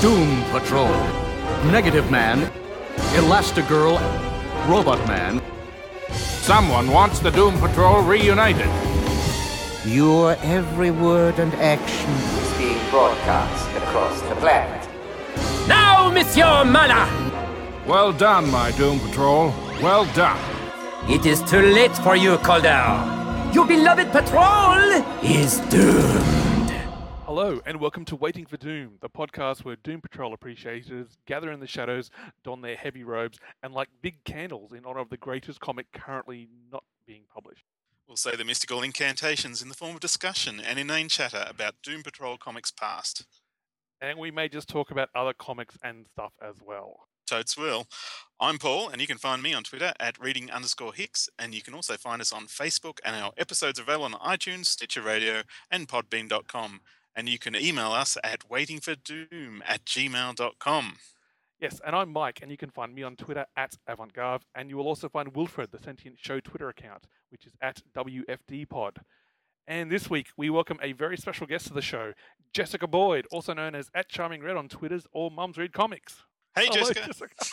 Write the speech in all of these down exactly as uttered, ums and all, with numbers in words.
Doom Patrol, Negative Man, Elastigirl, Robot Man. Someone wants the Doom Patrol reunited. Your every word and action is being broadcast across the planet. Now, Monsieur Mana! Well done, my Doom Patrol. Well done. It is too late for you, Calder. Your beloved patrol is doomed. Hello, and welcome to Waiting for Doom, the podcast where Doom Patrol appreciators gather in the shadows, don their heavy robes, and light big candles in honor of the greatest comic currently not being published. We'll say the mystical incantations in the form of discussion and inane chatter about Doom Patrol comics past. And we may just talk about other comics and stuff as well. Totes will. I'm Paul, and you can find me on Twitter at reading underscore Hicks, and you can also find us on Facebook, and our episodes are available on iTunes, Stitcher Radio, and podbean dot com. And you can email us at waitingfordoom at gmail dot com. Yes, and I'm Mike, and you can find me on Twitter at Avantgarde, and you will also find Wilfred, the Sentient Show Twitter account, which is at W F D Pod. And this week, we welcome a very special guest to the show, Jessica Boyd, also known as at Charming Red on Twitters or Mums Read Comics. Hey, Hello, Jessica. Jessica.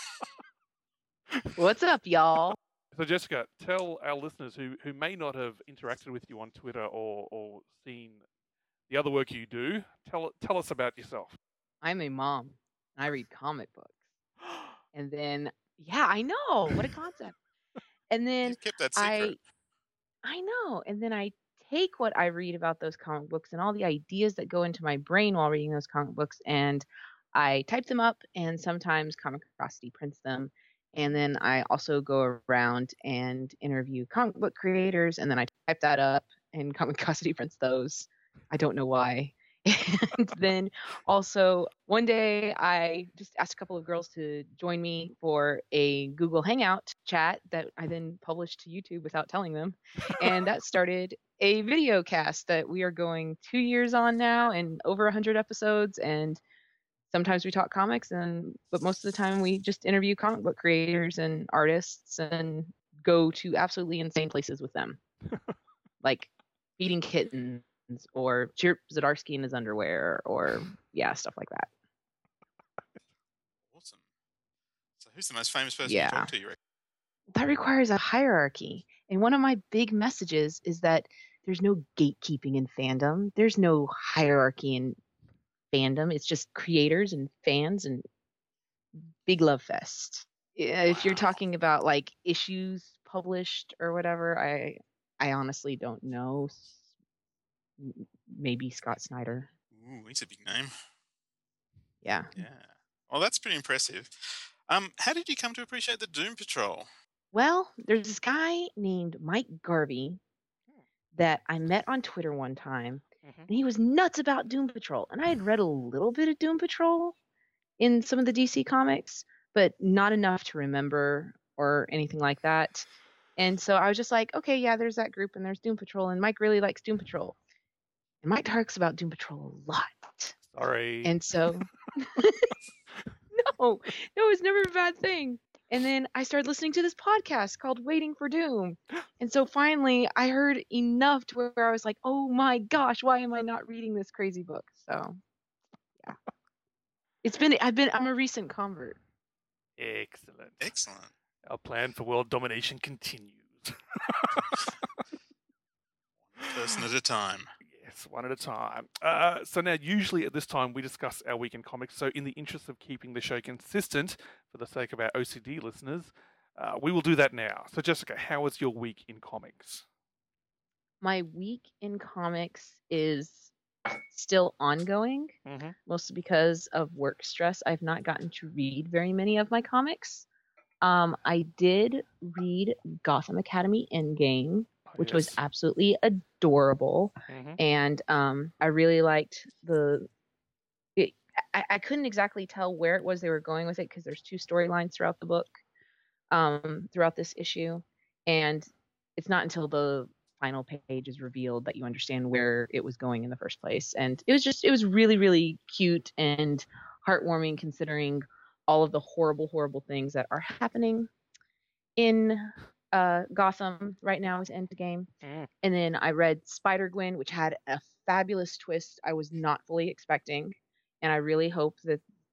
What's up, y'all? So, Jessica, tell our listeners who, who may not have interacted with you on Twitter or, or seen the other work you do, tell tell us about yourself. I'm a mom, and I read comic books. And then, yeah, I know. What a concept. And then You kept that secret. I, I know. And then I take what I read about those comic books and all the ideas that go into my brain while reading those comic books, and I type them up, and sometimes Comicrosity prints them. And then I also go around and interview comic book creators, and then I type that up, and Comicrosity prints those. I don't know why. And then also one day I just asked a couple of girls to join me for a Google Hangout chat that I then published to YouTube without telling them. And that started a video cast that we are going two years on now and over one hundred episodes. And sometimes we talk comics, and but most of the time we just interview comic book creators and artists and go to absolutely insane places with them. Like feeding kittens. Or Chirp Zdarsky in his underwear, or yeah, stuff like that. Awesome. So who's the most famous person Yeah. you talk to, you reckon? That requires a hierarchy. And one of my big messages is that there's no gatekeeping in fandom. There's no hierarchy in fandom. It's just creators and fans and big love fest. Yeah, if you're Wow. talking about like issues published or whatever, I I honestly don't know. M- Maybe Scott Snyder. Ooh, he's a big name. Yeah. Yeah. Well, that's pretty impressive. Um, how did you come to appreciate the Doom Patrol? Well, there's this guy named Mike Garvey that I met on Twitter one time, Mhm. and he was nuts about Doom Patrol. And I had read a little bit of Doom Patrol in some of the D C comics, but not enough to remember or anything like that. And so I was just like, okay, yeah, there's that group, and there's Doom Patrol, and Mike really likes Doom Patrol. And Mike talks about Doom Patrol a lot. Sorry. And so, no, no, it's never a bad thing. And then I started listening to this podcast called Waiting for Doom. And so finally I heard enough to where I was like, oh my gosh, why am I not reading this crazy book? So, yeah. It's been, I've been, I'm a recent convert. Excellent. Excellent. Our plan for world domination continues. One person at a time. Yes, one at a time. Uh, so now, usually at this time, we discuss our week in comics. So in the interest of keeping the show consistent, for the sake of our O C D listeners, uh, we will do that now. So Jessica, how was your week in comics? My week in comics is still ongoing, Mhm. mostly because of work stress. I've not gotten to read very many of my comics. Um, I did read Gotham Academy Endgame, which was Yes. absolutely adorable. Mhm. And um, I really liked the. It, I, I couldn't exactly tell where it was they were going with it because there's two storylines throughout the book, um, throughout this issue, and it's not until the final page is revealed that you understand where it was going in the first place. And it was just, it was really, really cute and heartwarming considering all of the horrible, horrible things that are happening in uh, Gotham right now with Endgame. Mm. And then I read Spider-Gwen, which had a fabulous twist I was not fully expecting. And I really hope that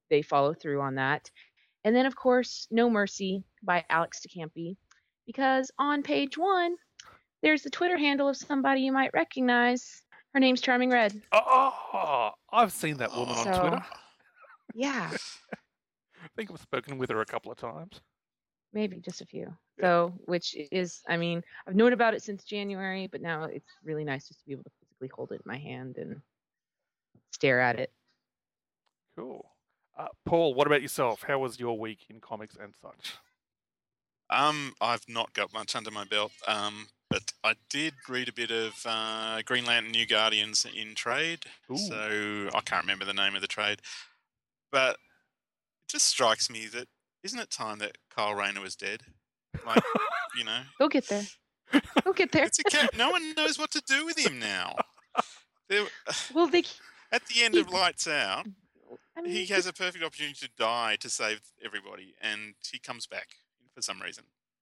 they follow through on that. And then, of course, No Mercy by Alex DeCampi, because on page one, there's the Twitter handle of somebody you might recognize. Her name's Charming Red. Oh, I've seen that woman on So, Twitter. yeah, I think I've spoken with her a couple of times. maybe just a few. So, which is, I mean, I've known about it since January, but now it's really nice just to be able to physically hold it in my hand and stare at it. Cool. Uh, Paul, what about yourself? How was your week in comics and such? Um, I've not got much under my belt, um, but I did read a bit of uh, Green Lantern New Guardians in trade. Ooh. So I can't remember the name of the trade, but it just strikes me that isn't it time that Kyle Rayner was dead? Like, you know, Go get there. Go get there. it's a cat. No one knows what to do with him now. There, Well, they. at the end of Lights Out, I mean, he has a perfect opportunity to die to save everybody, and he comes back for some reason.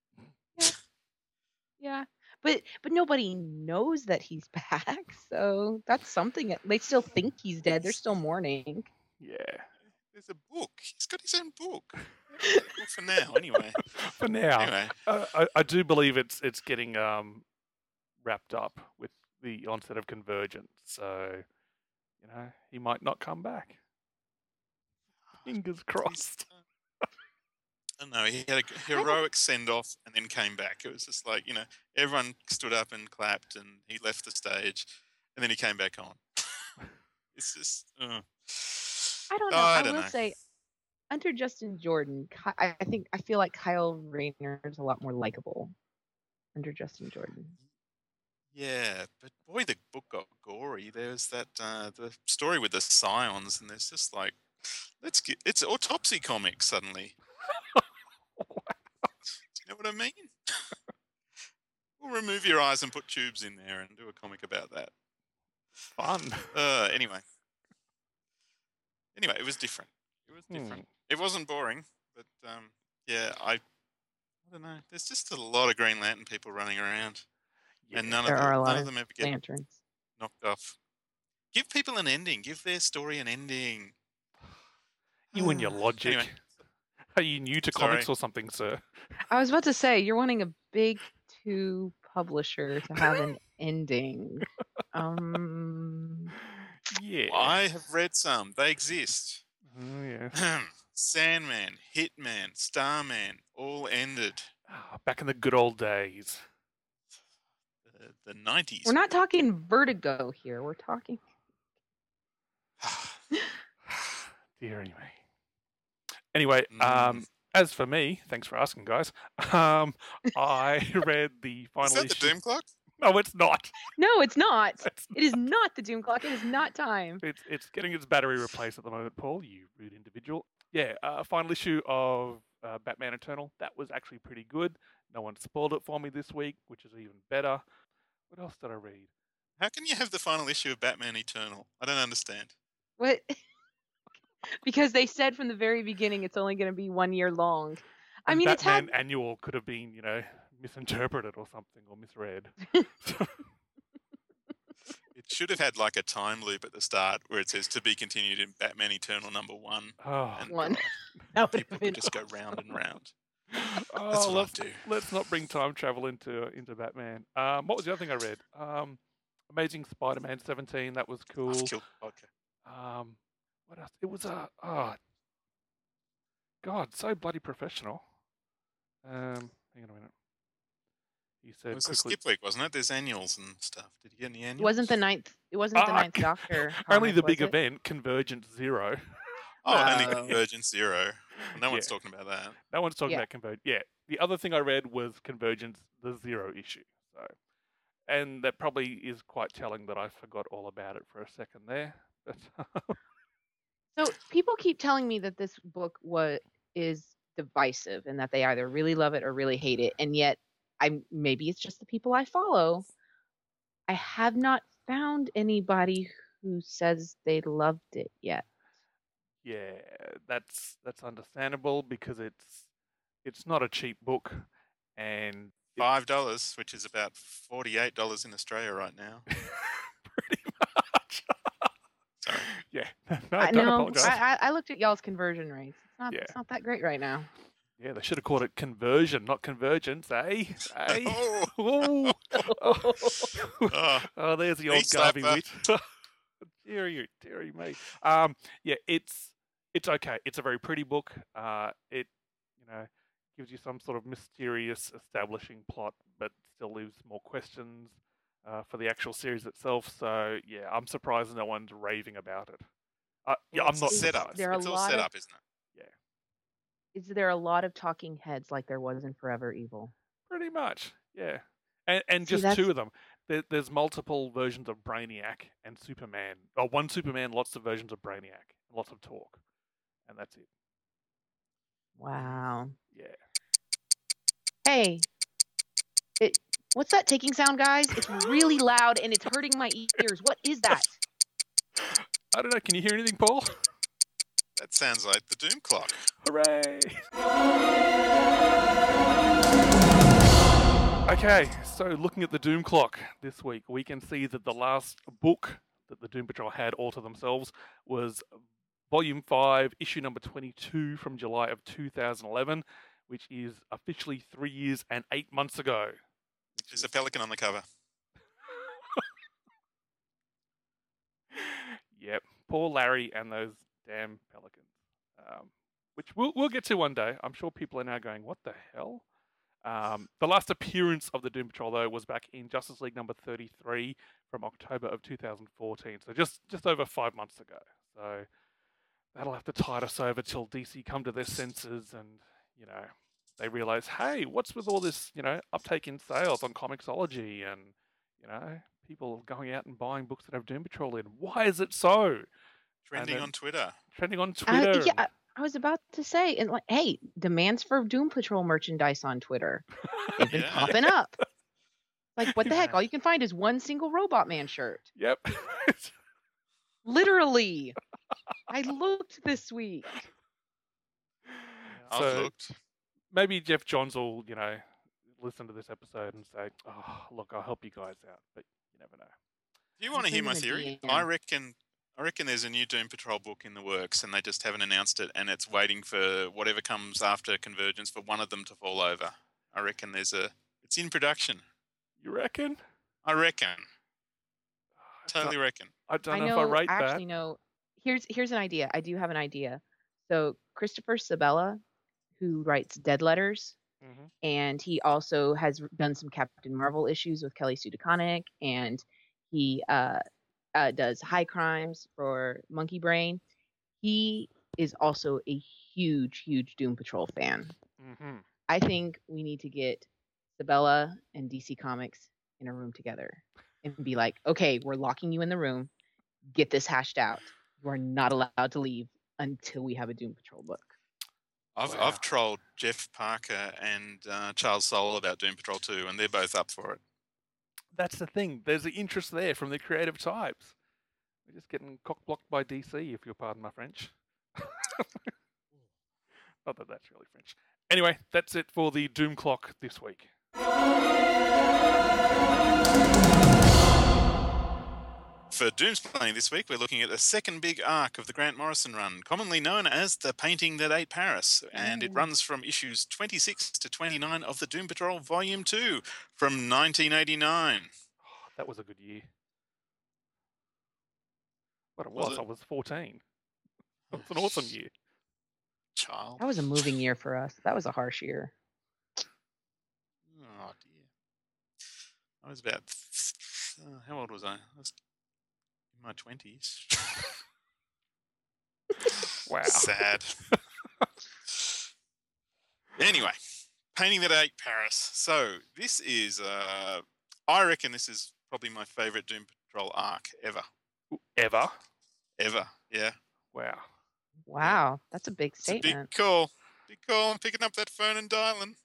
Yeah, but but nobody knows that he's back, so that's something. They still think he's dead. They're still mourning. Yeah. There's a book. He's got his own book. Well, for now, anyway. For now, Anyway, uh, I, I do believe it's it's getting um, wrapped up with the onset of Convergence. So, you know, he might not come back. Fingers crossed. I don't know. He had a heroic send off and then came back. It was just like, you know, everyone stood up and clapped, and he left the stage, and then he came back on. It's just. Uh, I don't know. Oh, I I, don't will know. say, under Justin Jordan, Ky- I I think I feel like Kyle Rayner is a lot more likable under Justin Jordan. Yeah, but boy, the book got gory. There's that uh, the story with the Scions, and there's just like, let's get it's autopsy comics suddenly. Do you know what I mean? We'll remove your eyes and put tubes in there and do a comic about that. Fun. Uh, anyway, anyway, it was different. It was different. It wasn't boring, but um, yeah, I, I don't know. There's just a lot of Green Lantern people running around, Yeah. and none There of them, are a lot none of of them ever get lanterns. knocked off. Give people an ending. Give their story an ending. You and your logic. Anyway. Are you new to Sorry. comics or something, sir? I was about to say you're wanting a big two publisher to have an ending. Um, Yeah. I have read some. They exist. Oh, yeah. Sandman, Hitman, Starman, all ended. Ah, back in the good old days. The, the nineties. we're not talking Vertigo here. We're talking. Dear me. Anyway, um, Mm. as for me, thanks for asking, guys. Um, I read the final Is that the issue. Doom Clock? No, it's not. No, it's not. It's, It is not the Doom Clock. It is not time. it's it's getting its battery replaced at the moment, Paul. You rude individual. Yeah, uh, final issue of uh, Batman Eternal. That was actually pretty good. No one spoiled it for me this week, which is even better. What else did I read? How can you have the final issue of Batman Eternal? I don't understand. What? Because they said from the very beginning it's only going to be one year long. I And mean, it's Batman had. Annual could have been, you know, misinterpreted or something or misread. It should have had like a time loop at the start where it says to be continued in Batman Eternal number one. Oh, And One. uh, That would people have been would just go round and round. oh, That's what I let's, do. let's not bring time travel into into Batman. Um, what was the other thing I read? Um, Amazing Spider-Man seventeen. That was cool. I've killed the podcast. Um, what else? It was a oh, God, so bloody professional. Um, hang on a minute. He said It was a quickly. skip week, wasn't it? There's annuals and stuff. Did you get any annuals? It wasn't the ninth. It wasn't the Ah, ninth Doctor. Only comic, the was big it? event, Convergence Zero. Oh, only No. Convergence Zero. No one's Yeah. talking about that. No one's talking Yeah. about Convergence. Yeah, the other thing I read was Convergence, the Zero issue. So, and that probably is quite telling that I forgot all about it for a second there. But So people keep telling me that this book was is divisive and that they either really love it or really hate it, and yet I maybe it's just the people I follow. I have not found anybody who says they loved it yet. yeah, that's that's understandable because it's it's not a cheap book, and it- Five dollars, which is about forty-eight dollars in Australia right now. pretty much. Sorry. Yeah, no, I don't know. apologize. I, I I looked at y'all's conversion rates. It's not Yeah. it's not that great right now. Yeah, they should have called it conversion, not convergence, eh? Eh? Oh. Ooh. Oh. Oh, Oh, there's the knee old Garvey slapper. wit. Dear you, dearie me. Um, yeah, it's it's okay. It's a very pretty book. Uh, it you know gives you some sort of mysterious establishing plot, but still leaves more questions uh, for the actual series itself. So yeah, I'm surprised no one's raving about it. Uh, yeah, well, I'm it's not a setup. surprised. There are a It's all lot set of- up, isn't it? Is there a lot of talking heads like there was in Forever Evil? Pretty much, yeah. And and See, just that's- two of them. There, there's multiple versions of Brainiac and Superman. Or one Superman, lots of versions of Brainiac, lots of talk, and that's it. Wow. Yeah. Hey, it. What's that ticking sound, guys? It's really loud and it's hurting my ears. What is that? I don't know. Can you hear anything, Paul? That sounds like the Doom Clock. Hooray! Okay, so looking at the Doom Clock this week, we can see that the last book that the Doom Patrol had all to themselves was Volume five, issue number twenty-two from July of two thousand eleven, which is officially three years and eight months ago. There's a pelican on the cover. Yep, poor Larry and those damn pelicans. Um, which we'll, we'll get to one day. I'm sure people are now going, what the hell? Um, the last appearance of the Doom Patrol, though, was back in Justice League number thirty-three from October of two thousand fourteen. So just, just over five months ago. So that'll have to tide us over till D C come to their senses and, you know, they realize, hey, what's with all this, you know, uptake in sales on Comixology and, you know, people going out and buying books that have Doom Patrol in? Why is it so? Trending then- on Twitter. Trending on Uh, Twitter. yeah, I, I was about to say, and like, hey, demands for Doom Patrol merchandise on Twitter. They've been Yeah. popping up. Like, what the heck? Yeah. All you can find is one single Robot Man shirt. Yep. Literally. I looked this week. I've So- looked. Maybe Jeff Johns will, you know, listen to this episode and say, oh, look, I'll help you guys out. But you never know. Do you want to hear send my him a theory? D M. I reckon. I reckon there's a new Doom Patrol book in the works, and they just haven't announced it, and it's waiting for whatever comes after Convergence for one of them to fall over. I reckon there's a. It's in production. You reckon? I reckon. I don't- Totally reckon. I don't I know, know, if I rate actually, that. no. Here's here's an idea. I do have an idea. So Christopher Sabella, who writes Dead Letters, Mhm. and he also has done some Captain Marvel issues with Kelly Sue DeConnick, and he uh, uh, does High Crimes for Monkey Brain. He is also a huge, huge Doom Patrol fan. Mhm. I think we need to get Sabella and D C Comics in a room together and be like, okay, we're locking you in the room. Get this hashed out. You are not allowed to leave until we have a Doom Patrol book. I've Wow. I've trolled Jeff Parker and uh, Charles Soule about Doom Patrol two, and they're both up for it. That's the thing. There's the interest there from the creative types. We're just getting cock-blocked by D C, if you'll pardon my French. Not that that's really French. Anyway, that's it for the Doom Clock this week. For Doomsplaining this week, we're looking at the second big arc of the Grant Morrison run, commonly known as The Painting That Ate Paris, and it Ooh. runs from issues twenty-six to twenty-nine of the Doom Patrol Volume two from nineteen eighty-nine. Oh, that was a good year. What it Was was, it? I was fourteen. It was an awesome year. Child. That was a moving year for us. That was a harsh year. Oh, dear. I was about. Uh, how old was I? I was in my twenties. Wow. Sad. Anyway, Painting That Ate Paris. So, this is. Uh, I reckon this is probably my favourite Doom Patrol arc ever. Ever. Ever. Yeah. Wow. Wow, that's a big It's a statement. big call. Big call. I'm picking up that phone and dialing.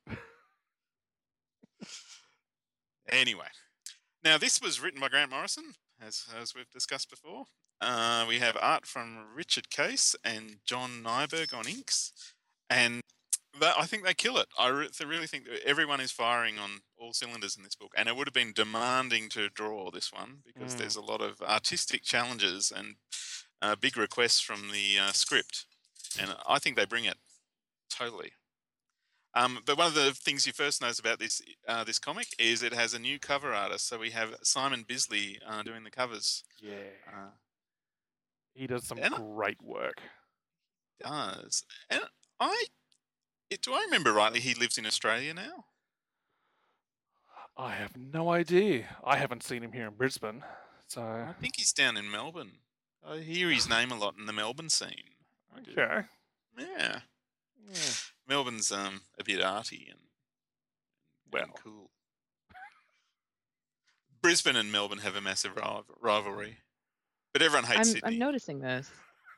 Anyway, now this was written by Grant Morrison, as as we've discussed before. Uh, we have art from Richard Case and John Nyberg on inks, and that, I think they kill it. I re- I really think that everyone is firing on all cylinders in this book, and it would have been demanding to draw this one because Mm. there's a lot of artistic challenges and a big request from the uh, script, and I think they bring it totally. Um, but one of the things you first notice about this uh, this comic is it has a new cover artist. So we have Simon Bisley uh, doing the covers. Yeah. Uh, he does some and great work. Does and I it, do I remember rightly? He lives in Australia now. I have no idea. I haven't seen him here in Brisbane, so I think he's down in Melbourne. I hear his name a lot in the Melbourne scene. I do. okay. Yeah. Yeah. Melbourne's um a bit arty and well and cool. Brisbane and Melbourne have a massive rival- rivalry, but everyone hates I'm, Sydney. I'm noticing this.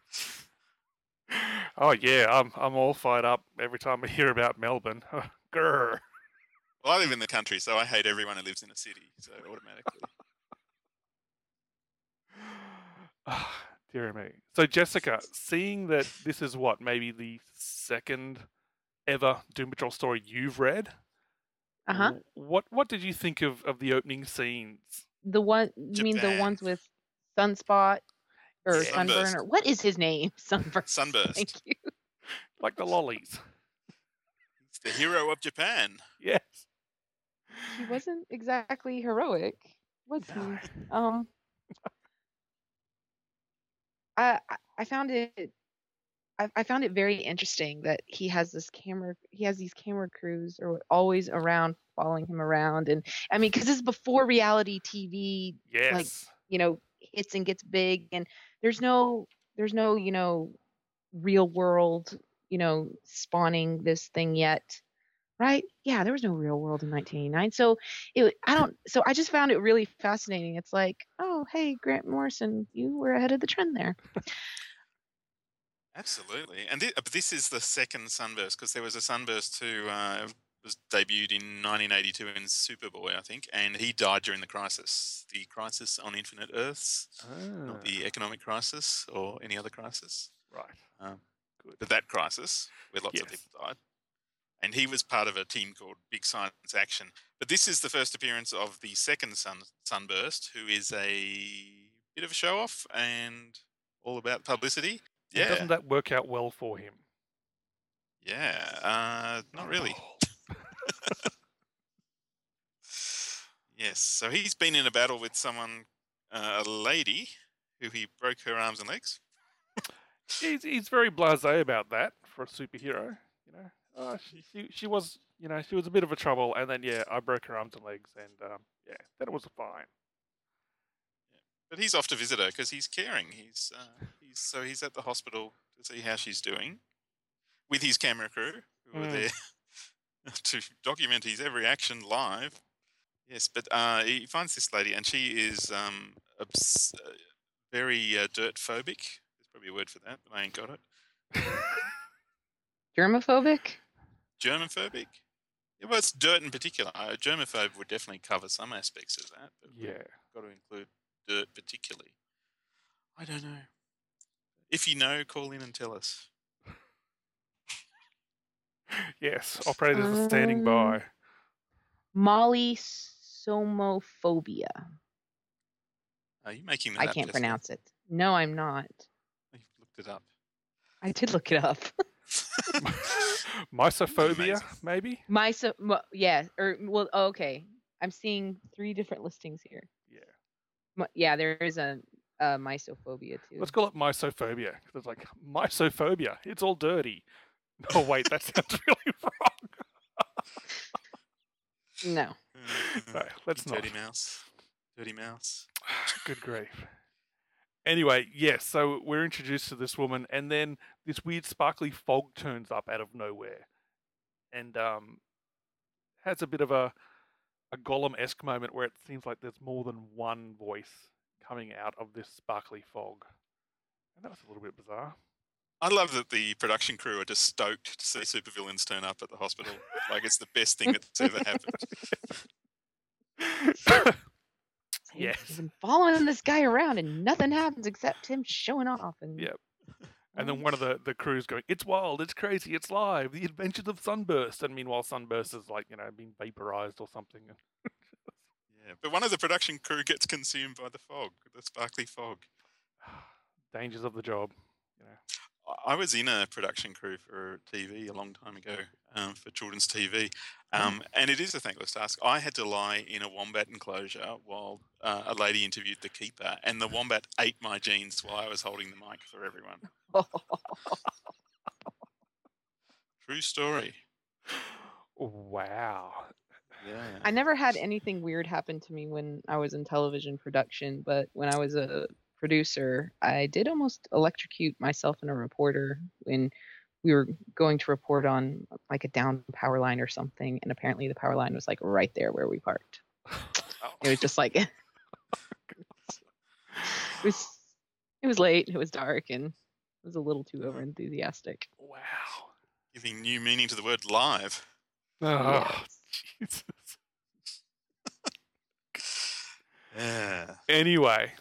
Oh yeah, I'm I'm all fired up every time I hear about Melbourne. Grr. Well, I live in the country, so I hate everyone who lives in a city. So automatically. Ah, dear me. So Jessica, seeing that this is what maybe the second ever Doom Patrol story you've read, Uh huh. w- what what did you think of, of the opening scenes? The one you mean the Japan. ones with Sunspot or Yeah. Sunburn Sunburst. or what is his name? Sunburn. Sunburst. Thank you. Like the lollies. It's the hero of Japan. Yes. He wasn't exactly heroic, was he? Um, I I- I found it. I, I found it very interesting that he has this camera. He has these camera crews are always around, following him around, and I mean, because this is before reality T V, Yes. like you know, hits and gets big, and there's no, there's no, you know, real world, you know, spawning this thing yet. Right? Yeah, there was no real world in nineteen eighty-nine. So it, I don't. So I just found it really fascinating. It's like, oh, hey, Grant Morrison, you were ahead of the trend there. Absolutely. And thi- but this is the second Sunburst because there was a Sunburst who uh, was debuted in nineteen eighty-two in Superboy, I think, and he died during the crisis, the crisis on Infinite Earths, not Ah, the economic crisis or any other crisis, right. um, Good. but that crisis where lots of Yes. people died. And he was part of a team called Big Science Action. But this is the first appearance of the second sun, Sunburst, who is a bit of a show-off and all about publicity. And Yeah, doesn't that work out well for him? yeah, uh, not really. Yes, so he's been in a battle with someone, uh, a lady, who he broke her arms and legs. He's he's very blasé about that for a superhero. You know, uh, she, she she was you know she was a bit of a trouble, and then yeah, I broke her arms and legs, and um, yeah, then it was fine. But he's off to visit her because he's caring. He's uh, he's so he's at the hospital to see how she's doing with his camera crew who are Mm. there to document his every action live. Yes, but uh, he finds this lady and she is um, obs- uh, very uh, dirt phobic. There's probably a word for that, but I ain't got it. Germophobic? Germophobic. Yeah, well, it's dirt in particular. Uh, germaphobe would definitely cover some aspects of that, but we've Yeah. got to include dirt particularly. I don't know. If you know, call in and tell us. Yes, operators are standing by. Um, Molysomophobia. Are you making that I up, can't Jessica? pronounce it. No, I'm not. You've looked it up. I did look it up. Mysophobia, Amazing. maybe? Myso, mo- yeah, or well, oh, okay. I'm seeing three different listings here. Yeah. M- yeah, there is a, a mysophobia too. Let's call it mysophobia. 'Cause it's like mysophobia. It's all dirty. Oh wait, that sounds really wrong. No. No, let's not. Dirty mouse. Dirty mouse. Good grief. Anyway, yes, so we're introduced to this woman, and then this weird sparkly fog turns up out of nowhere, and um, has a bit of a a Gollum-esque moment where it seems like there's more than one voice coming out of this sparkly fog, and that was a little bit bizarre. I love that the production crew are just stoked to see supervillains turn up at the hospital. Like it's the best thing that's ever happened. He's Yes. been following this guy around and nothing happens except him showing off. And Yep. And then one of the, the crews going, "It's wild, it's crazy, it's live, the adventures of Sunburst." And meanwhile, Sunburst is like, you know, being vaporized or something. Yeah, but one of the production crew gets consumed by the fog, the sparkly fog. Dangers of the job. You know. I was in a production crew for T V a long time ago um, for children's T V, um, and it is a thankless task. I had to lie in a wombat enclosure while uh, a lady interviewed the keeper, and the wombat ate my jeans while I was holding the mic for everyone. True story. Wow. Yeah. I never had anything weird happen to me when I was in television production, but when I was a producer, I did almost electrocute myself and a reporter when we were going to report on like a down power line or something, and apparently the power line was like right there where we parked. It was just like it was it was late, it was dark, and it was a little too over enthusiastic. Wow. Giving new meaning to the word live. Oh, Yes. Jesus. Yeah. Anyway.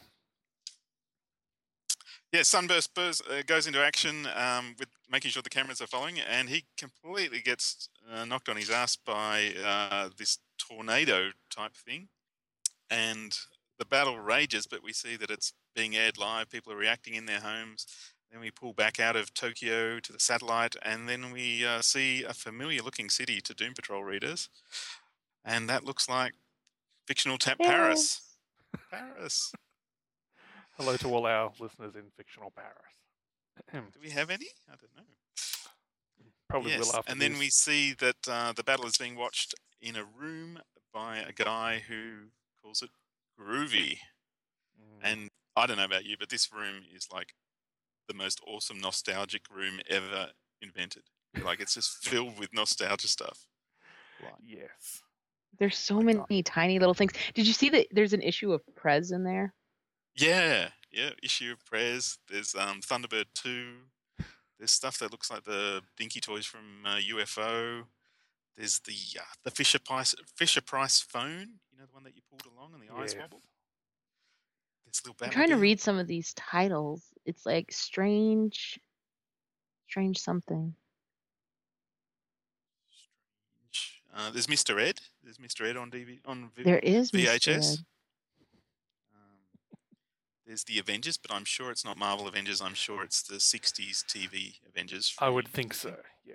Yeah, Sunburst Buzz uh, goes into action um, with making sure the cameras are following, and he completely gets uh, knocked on his ass by uh, this tornado type thing. And the battle rages, but we see that it's being aired live. People are reacting in their homes. Then we pull back out of Tokyo to the satellite, and then we uh, see a familiar-looking city to Doom Patrol readers. And that looks like fictional ta- Paris. Paris. Hello to all our listeners in fictional Paris. Do we have any? I don't know. Probably yes. will after And then this. we see that uh, the battle is being watched in a room by a guy who calls it groovy. Mm. And I don't know about you, but this room is like the most awesome nostalgic room ever invented. Like, it's just filled with nostalgia stuff. Like, Yes. There's so many tiny little things. Did you see that there's an issue of Prez in there? yeah, yeah. Issue of Prez. There's um, Thunderbird two. There's stuff that looks like the Dinky Toys from uh, U F O. There's the uh, the Fisher Price Fisher Price phone. You know, the one that you pulled along and the eyes Yes. wobbled. There's little. I'm trying to Batmobile. read some of these titles. It's like strange, strange something. Strange. Uh, there's Mister Ed. There's Mister Ed on D V on v- There is V Mister H S. Ed. Um, there's the Avengers, but I'm sure it's not Marvel Avengers. I'm sure it's the sixties T V Avengers. I from- would think so. Yeah.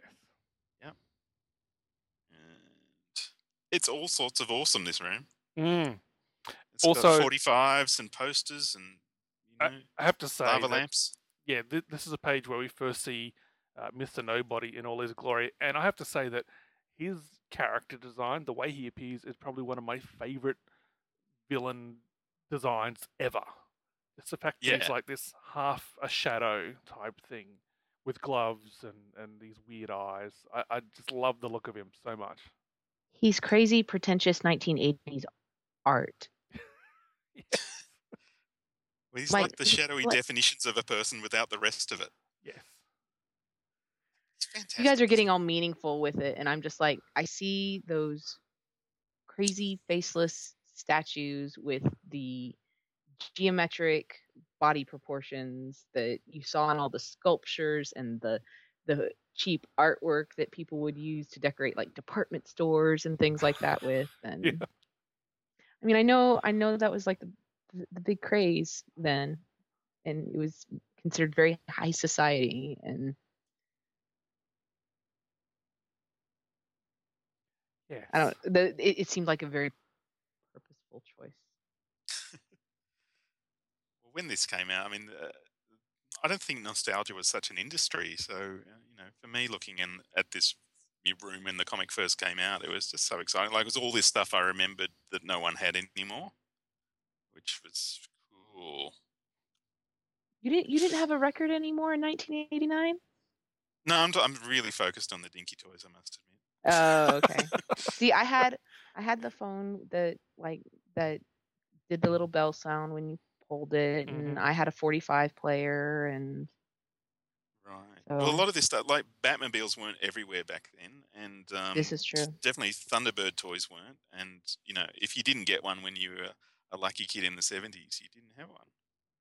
And it's all sorts of awesome, this room. Mm. It's Also- got forty-fives and posters and, you I, know, I have to say, lava that, lamps. yeah, th- this is a page where we first see uh, Mister Nobody in all his glory, and I have to say that his character design, the way he appears, is probably one of my favorite villain designs ever. It's the fact that Yeah. he's like this half a shadow type thing with gloves and, and these weird eyes. I, I just love the look of him so much. He's crazy, pretentious nineteen eighties art. Well, he's like- like, the shadowy like- definitions of a person without the rest of it. Yes. It's fantastic. You guys are getting all meaningful with it, and I'm just like, I see those crazy faceless statues with the geometric body proportions that you saw in all the sculptures and the the cheap artwork that people would use to decorate like department stores and things like that with. And Yeah. I mean, I know I know that was like the the big craze then, and it was considered very high society. And Yes. I don't. The it, it seemed like a very purposeful choice. Well, when this came out, I mean, uh, I don't think nostalgia was such an industry. So, uh, you know, for me, looking in at this room when the comic first came out, it was just so exciting. Like, it was all this stuff I remembered that no one had anymore, which was cool. You didn't you didn't have a record anymore in nineteen eighty-nine? No, I'm, I'm really focused on the Dinky Toys, I must admit. Oh, okay. See, I had I had the phone that like that did the little bell sound when you pulled it, and Mhm. I had a forty-five player, and Right. Well, a So- lot of this stuff, like Batmobiles, weren't everywhere back then, and um, This is true. Definitely, Thunderbird toys weren't. And you know, if you didn't get one when you were a lucky kid in the seventies, you didn't have one.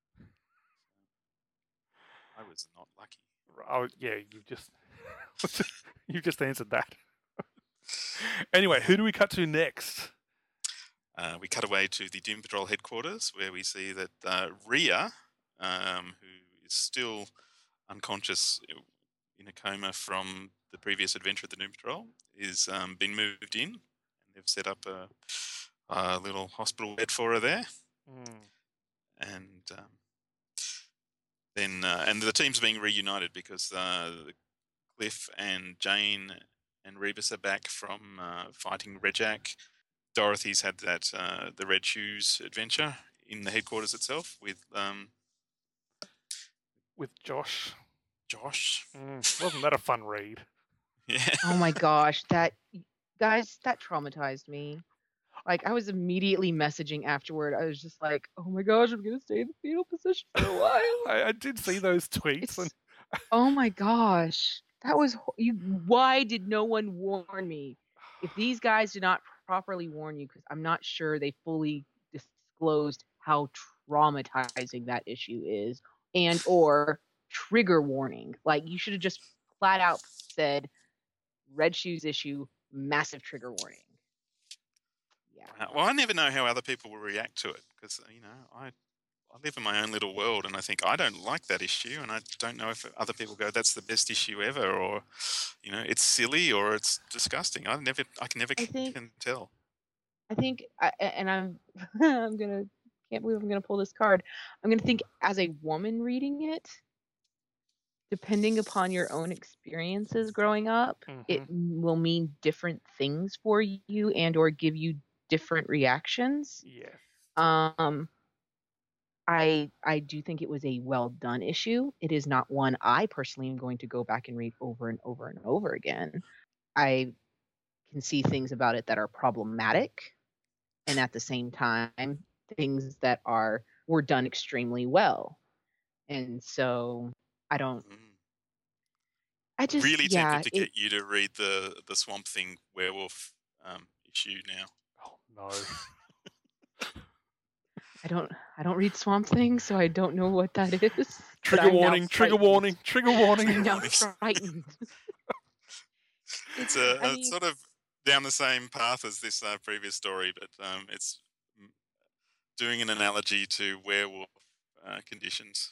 I was not lucky. Oh, yeah, you've just you've just answered that. Anyway, who do we cut to next? Uh, we cut away to the Doom Patrol headquarters, where we see that uh, Rhea, um, who is still unconscious in a coma from the previous adventure of the Doom Patrol, is um, been moved in, and they've set up a, a little hospital bed for her there, Mm. and um, then uh, and the team's being reunited because uh, Cliff and Jane and Rebus are back from uh, fighting Rejak. Dorothy's had that uh, the Red Shoes adventure in the headquarters itself with um, With Josh. Josh. Mm. Wasn't that a fun read? Yeah. Oh my gosh, that guys, that traumatized me. Like I was immediately messaging afterward. I was just like, "Oh my gosh, I'm gonna stay in the fetal position for a while." I, I did see those tweets. It's, And oh my gosh, that was ho- you. Why did no one warn me? If these guys did not properly warn you, because I'm not sure they fully disclosed how traumatizing that issue is, and or trigger warning. Like you should have just flat out said, "Red Shoes issue, massive trigger warning." Yeah. Uh, Well, I never know how other people will react to it because you know I I live in my own little world and I think I don't like that issue and I don't know if other people go that's the best issue ever or you know it's silly or it's disgusting. I never I can never I can, think can tell. I think, I, and I'm, I'm gonna, can't believe I'm gonna pull this card. I'm gonna think as a woman reading it, depending upon your own experiences growing up, it Mhm. will mean different things for you and or give you different reactions. yes. Um, I I do think it was a well done issue. It is not one I personally am going to go back and read over and over and over again. I can see things about it that are problematic, and at the same time, things that are were done extremely well. And so I don't. Mm. I just Really yeah. tempted to It, get you to read the the Swamp Thing werewolf um, issue now. Oh no. I don't. I don't read Swamp Thing, so I don't know what that is. but Trigger I'm now warning, trigger frightened. warning, trigger I'm warning. now Warnings. frightened. It's a, I a mean, sort of down the same path as this uh, previous story, but um, it's mm, doing an analogy to werewolf uh, conditions.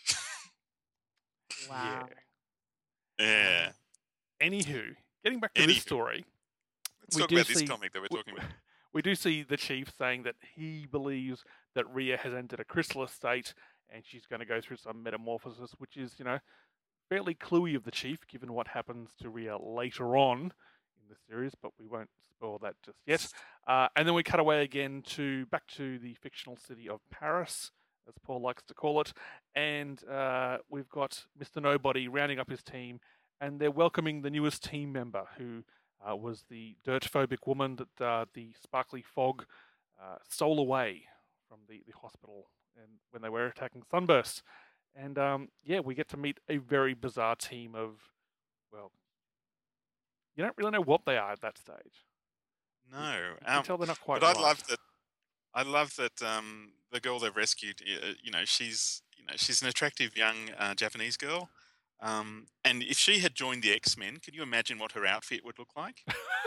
wow. Yeah. Anywho, getting back to this Anywho. story, Let's we talk do about this see- comic that we're we- talking about. we do see the chief saying that he believes that Rhea has entered a chrysalis state and she's going to go through some metamorphosis, which is, you know, fairly cluey of the chief, given what happens to Rhea later on in the series, but we won't spoil that just yet. Uh, and then we cut away again to back to the fictional city of Paris, as Paul likes to call it, and uh, we've got Mister Nobody rounding up his team, and they're welcoming the newest team member, who uh, was the dirt-phobic woman that uh, the sparkly fog uh, stole away from the, the hospital and when they were attacking Sunburst. And um, yeah, we get to meet a very bizarre team of, well, you don't really know what they are at that stage. No. You can Um, tell they're not quite but I right. love that. I love that um, the girl they've rescued. uh, You know, she's you know she's an attractive young uh, Japanese girl. Um, and if she had joined the X-Men, can you imagine what her outfit would look like?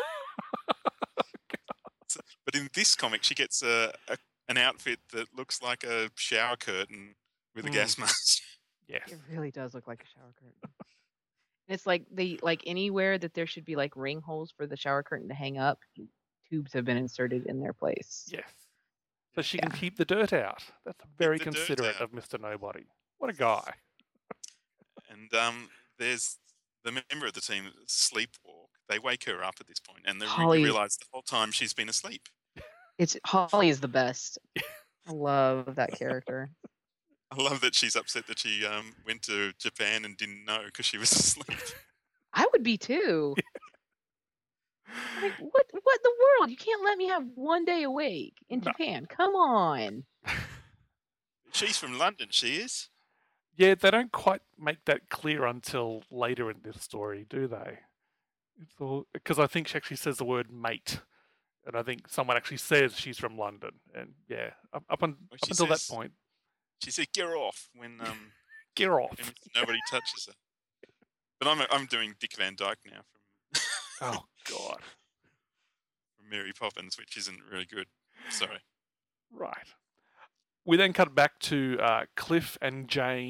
So- but in this comic, she gets a, a an outfit that looks like a shower curtain with a Mm. gas mask. Yes. It really does look like a shower curtain. And it's like they like anywhere that there should be like ring holes for the shower curtain to hang up, tubes have been inserted in their place. Yes. So she can Yeah. keep the dirt out. That's very the dirt considerate out. of Mister Nobody. What a guy. And um, there's the member of the team, Sleepwalk. They wake her up at this point, and they Holly- you realize the whole time she's been asleep. It's Holly is the best. I love that character. I love that she's upset that she um, went to Japan and didn't know because she was asleep. I would be too. Like, what what in the world? You can't let me have one day awake in No. Japan. Come on. She's from London, she is. Yeah, they don't quite make that clear until later in this story, do they? It's all because I think she actually says the word mate, and I think someone actually says she's from London. And yeah, up, up, un, Well, up she until that says- point, She said, "Get her off" when um, get her off. when nobody touches her. But I'm I'm doing Dick Van Dyke now from Oh God. from Mary Poppins, which isn't really good. Sorry. Right. We then cut back to uh, Cliff and Jane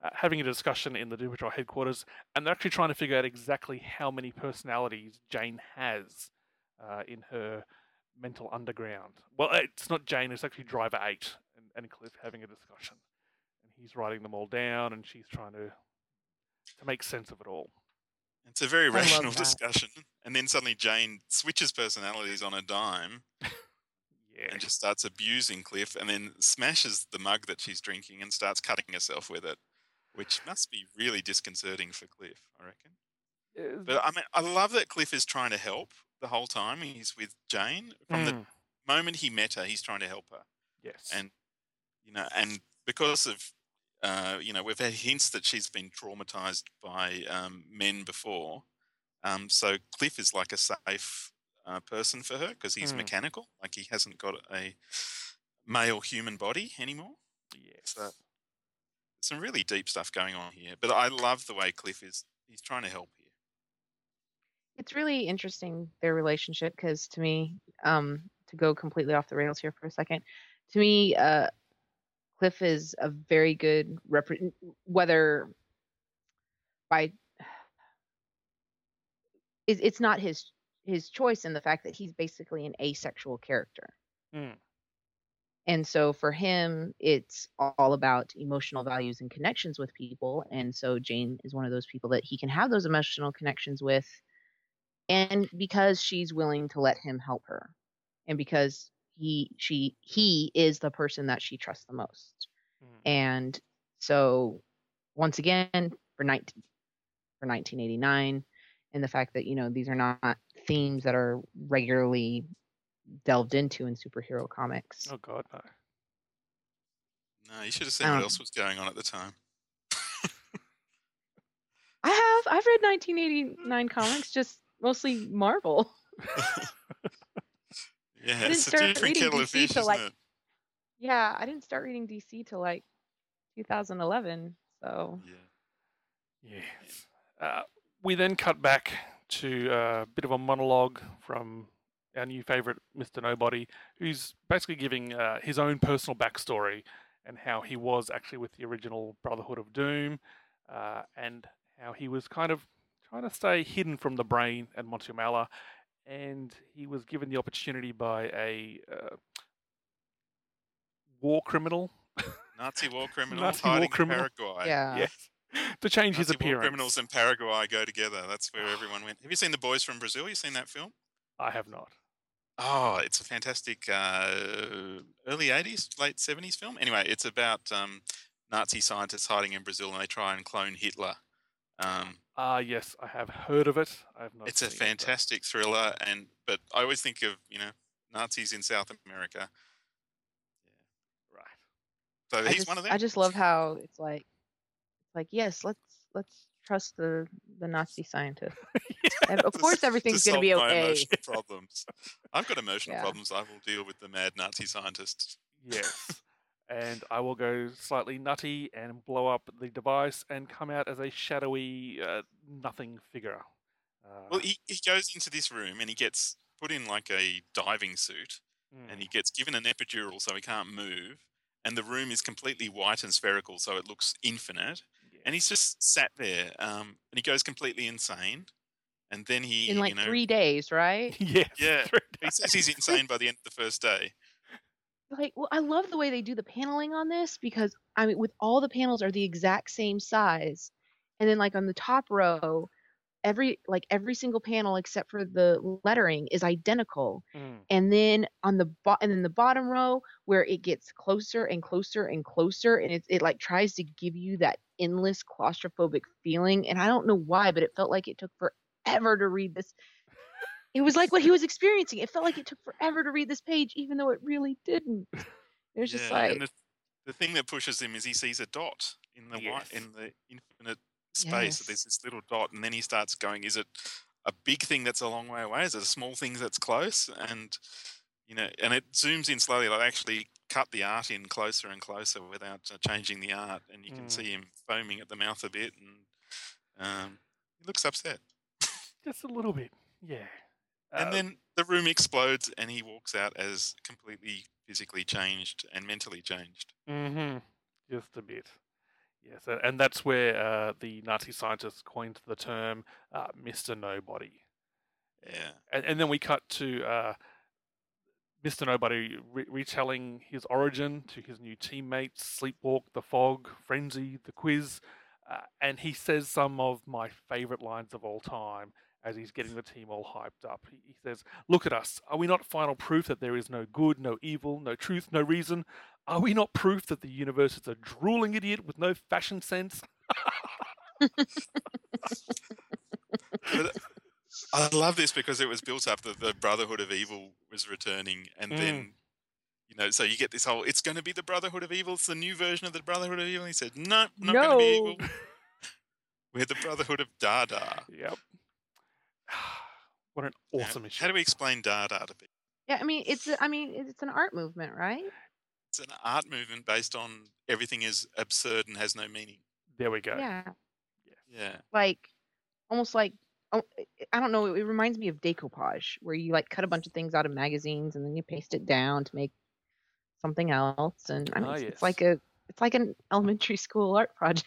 uh, having a discussion in the Doom Patrol headquarters, and they're actually trying to figure out exactly how many personalities Jane has uh, in her mental underground. Well, it's not Jane; it's actually Driver Eight and, and Cliff having a discussion, and he's writing them all down, and she's trying to to make sense of it all. It's a very I love rational that. discussion, and then suddenly Jane switches personalities on a dime Yeah. and just starts abusing Cliff, and then smashes the mug that she's drinking and starts cutting herself with it, which must be really disconcerting for Cliff, I reckon. Uh, But I mean, I love that Cliff is trying to help the whole time he's with Jane. From the mm, moment he met her, he's trying to help her, yes. and you know, and because of uh, you know, we've had hints that she's been traumatized by um, men before. Um, so Cliff is like a safe uh, person for her because he's Mm. mechanical, like he hasn't got a male human body anymore. yes. So some really deep stuff going on here. But I love the way Cliff is. He's trying to help here. It's really interesting, their relationship, because to me, um, to go completely off the rails here for a second, to me, uh, Cliff is a very good repre- whether by it, it's not his his choice in the fact that he's basically an asexual character. Mm. And so for him, it's all about emotional values and connections with people. And so Jane is one of those people that he can have those emotional connections with. And because she's willing to let him help her, and because he she he is the person that she trusts the most. Mm. And so once again, for nineteen for nineteen eighty-nine, and the fact that, you know, these are not themes that are regularly delved into in superhero comics. Oh God, no. No, you should have seen Um, what else was going on at the time. I have I've read nineteen eighty-nine comics, just mostly Marvel. Yeah, didn't it's a start different reading kettle D of C fish, till, isn't like- it? Yeah, I didn't start reading D C till like two thousand eleven. So Yeah. Yes. Uh, we then cut back to a bit of a monologue from our new favourite, Mister Nobody, who's basically giving uh, his own personal backstory and how he was actually with the original Brotherhood of Doom, uh, and how he was kind of trying to stay hidden from the Brain and Monsieur Mallah, and he was given the opportunity by a uh, war criminal. Nazi war criminals Nazi war hiding criminal. in Paraguay. yeah. Yes. To change his Nazi war appearance. criminals and Paraguay go together. That's where everyone went. Have you seen The Boys from Brazil? You seen that film? I have not. Oh, it's a fantastic uh, early eighties, late seventies film. Anyway, it's about um, Nazi scientists hiding in Brazil and they try and clone Hitler. Um, Ah, yes, I have heard of it. I have not. it's a seen it, though. fantastic thriller, and but I always think of you know Nazis in South America. Right. So I he's just, one of them. I just love how it's like, it's like yes, let's let's trust the the Nazi scientist. And of To course, s- everything's to gonna be solve my okay. emotional problems. I've got emotional Yeah. problems. I will deal with the mad Nazi scientists. Yes. And I will go slightly nutty and blow up the device and come out as a shadowy uh, nothing figure. Uh, Well, he, he goes into this room and he gets put in like a diving suit mm, and he gets given an epidural so he can't move. And the room is completely white and spherical, so it looks infinite. And he's just sat there um, and he goes completely insane. And then he, In like you know, three days, right? yes. Yeah. three he says days. he's insane by the end of the first day. Like, well, I love the way they do the paneling on this because I mean, with all the panels are the exact same size, and then like on the top row, every like every single panel except for the lettering is identical. Mm, And then on the bo- and then the bottom row where it gets closer and closer and closer, and it it like tries to give you that endless claustrophobic feeling. And I don't know why, but it felt like it took forever to read this. It was like what he was experiencing. It felt like it took forever to read this page, even though it really didn't. It was just Yeah, like, and the, the thing that pushes him is he sees a dot in the white Yes. in the infinite space. Yes. There's this little dot, and then he starts going, is it a big thing that's a long way away? Is it a small thing that's close? And you know, and it zooms in slowly. Like actually cut the art in closer and closer without uh, changing the art, and you can Mm. see him foaming at the mouth a bit, and um, he looks upset. just a little bit. Yeah. And Uh, then the room explodes, and he walks out as completely physically changed and mentally changed. Mm-hmm. Just a bit. Yes, a- and that's where uh, the Nazi scientists coined the term uh, Mister Nobody. Yeah. And, and then we cut to uh, Mister Nobody re- retelling his origin to his new teammates, Sleepwalk, The Fog, Frenzy, The Quiz, uh, and he says some of my favorite lines of all time as he's getting the team all hyped up. He, he says, "Look at us. Are we not final proof that there is no good, no evil, no truth, no reason? Are we not proof that the universe is a drooling idiot with no fashion sense?" But I love this because it was built up that the Brotherhood of Evil was returning, and Mm. then, you know, so you get this whole, it's going to be the Brotherhood of Evil, it's the new version of the Brotherhood of Evil. And he said, no, not going to be No. evil. We're the Brotherhood of Dada. Yep. What an Now, awesome issue. how do we explain Dada to people? Yeah, I mean, it's a, I mean, it's an art movement, right? It's an art movement based on everything is absurd and has no meaning. There we go. Yeah, Yeah. like almost like oh, I don't know. It reminds me of decoupage, where you like cut a bunch of things out of magazines and then you paste it down to make something else. And I mean, Ah, it's, yes. it's like a it's like an elementary school art project.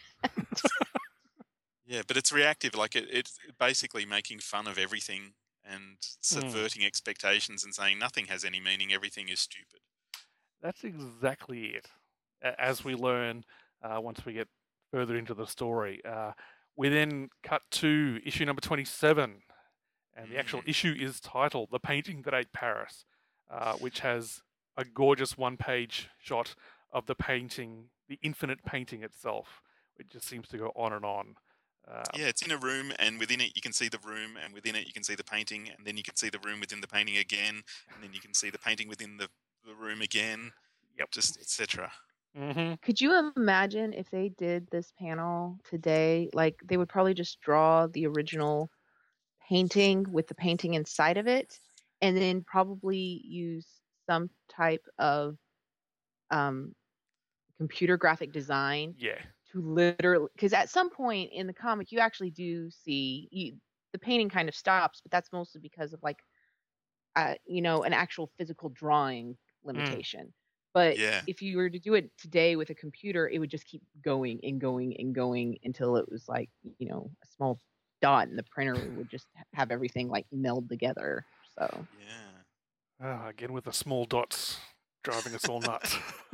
Yeah, but it's reactive. Like it, it's basically making fun of everything and subverting expectations and saying nothing has any meaning. Everything is stupid. That's exactly it. A- As we learn uh, once we get further into the story, uh, we then cut to issue number twenty-seven, and the actual Mm. issue is titled "The Painting That Ate Paris," uh, which has a gorgeous one-page shot of the painting, the infinite painting itself. It just seems to go on and on. Um, Yeah, it's in a room, and within it you can see the room, and within it you can see the painting, and then you can see the room within the painting again, and then you can see the painting within the, the room again. Yep. Just et cetera. hmm Could you imagine if they did this panel today? Like they would probably just draw the original painting with the painting inside of it, and then probably use some type of um, computer graphic design Yeah. to literally, because at some point in the comic you actually do see you, the painting kind of stops, but that's mostly because of like uh, you know an actual physical drawing limitation. But Yeah. if you were to do it today with a computer, it would just keep going and going and going until it was like you know a small dot, and the printer would just have everything like meld together. So Yeah. Ah, again with the small dots driving us all nuts.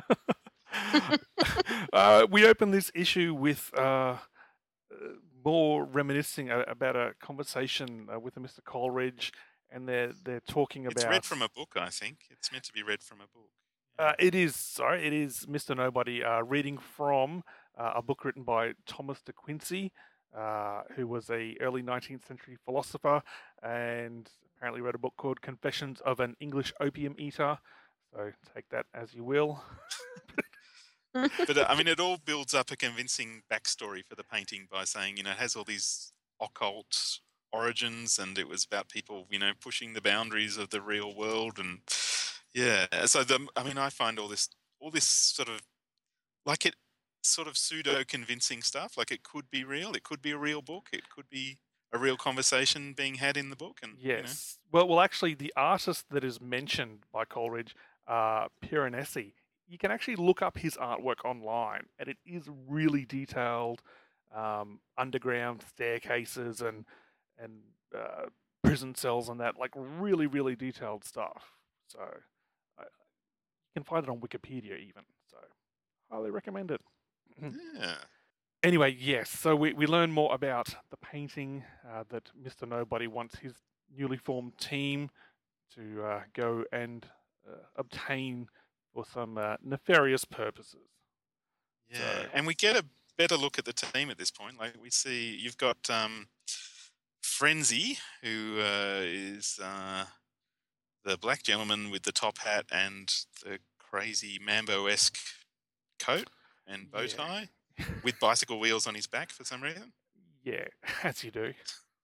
uh, we open this issue with uh, uh, more reminiscing a- about a conversation uh, with a Mister Coleridge, and they're they're talking It's about. read from a book, I think. It's meant to be read from a book. Uh, it is sorry, it is Mister Nobody uh, reading from uh, a book written by Thomas de Quincey, uh, who was a early nineteenth century philosopher, and apparently wrote a book called Confessions of an English Opium Eater. So take that as you will. But uh, I mean, it all builds up a convincing backstory for the painting by saying, you know, it has all these occult origins, and it was about people, you know, pushing the boundaries of the real world, and yeah. So the, I mean, I find all this, all this sort of, like it, sort of pseudo convincing stuff. Like it could be real. It could be a real book. It could be a real conversation being had in the book. And you know, Yes. Well, well, actually, the artist that is mentioned by Coleridge, uh, Piranesi, you can actually look up his artwork online, and it is really detailed. Um, underground staircases and and uh, prison cells and that, like really, really detailed stuff. So I, you can find it on Wikipedia even. So highly recommend it. yeah. Anyway, yes, so we, we learn more about the painting uh, that Mister Nobody wants his newly formed team to uh, go and uh, obtain for some uh, nefarious purposes. Yeah, So- and we get a better look at the team at this point. Like we see, you've got um, Frenzy, who uh, is uh, the black gentleman with the top hat and the crazy Mambo-esque coat and bow Yeah. tie, with bicycle wheels on his back for some reason. Yeah, as you do.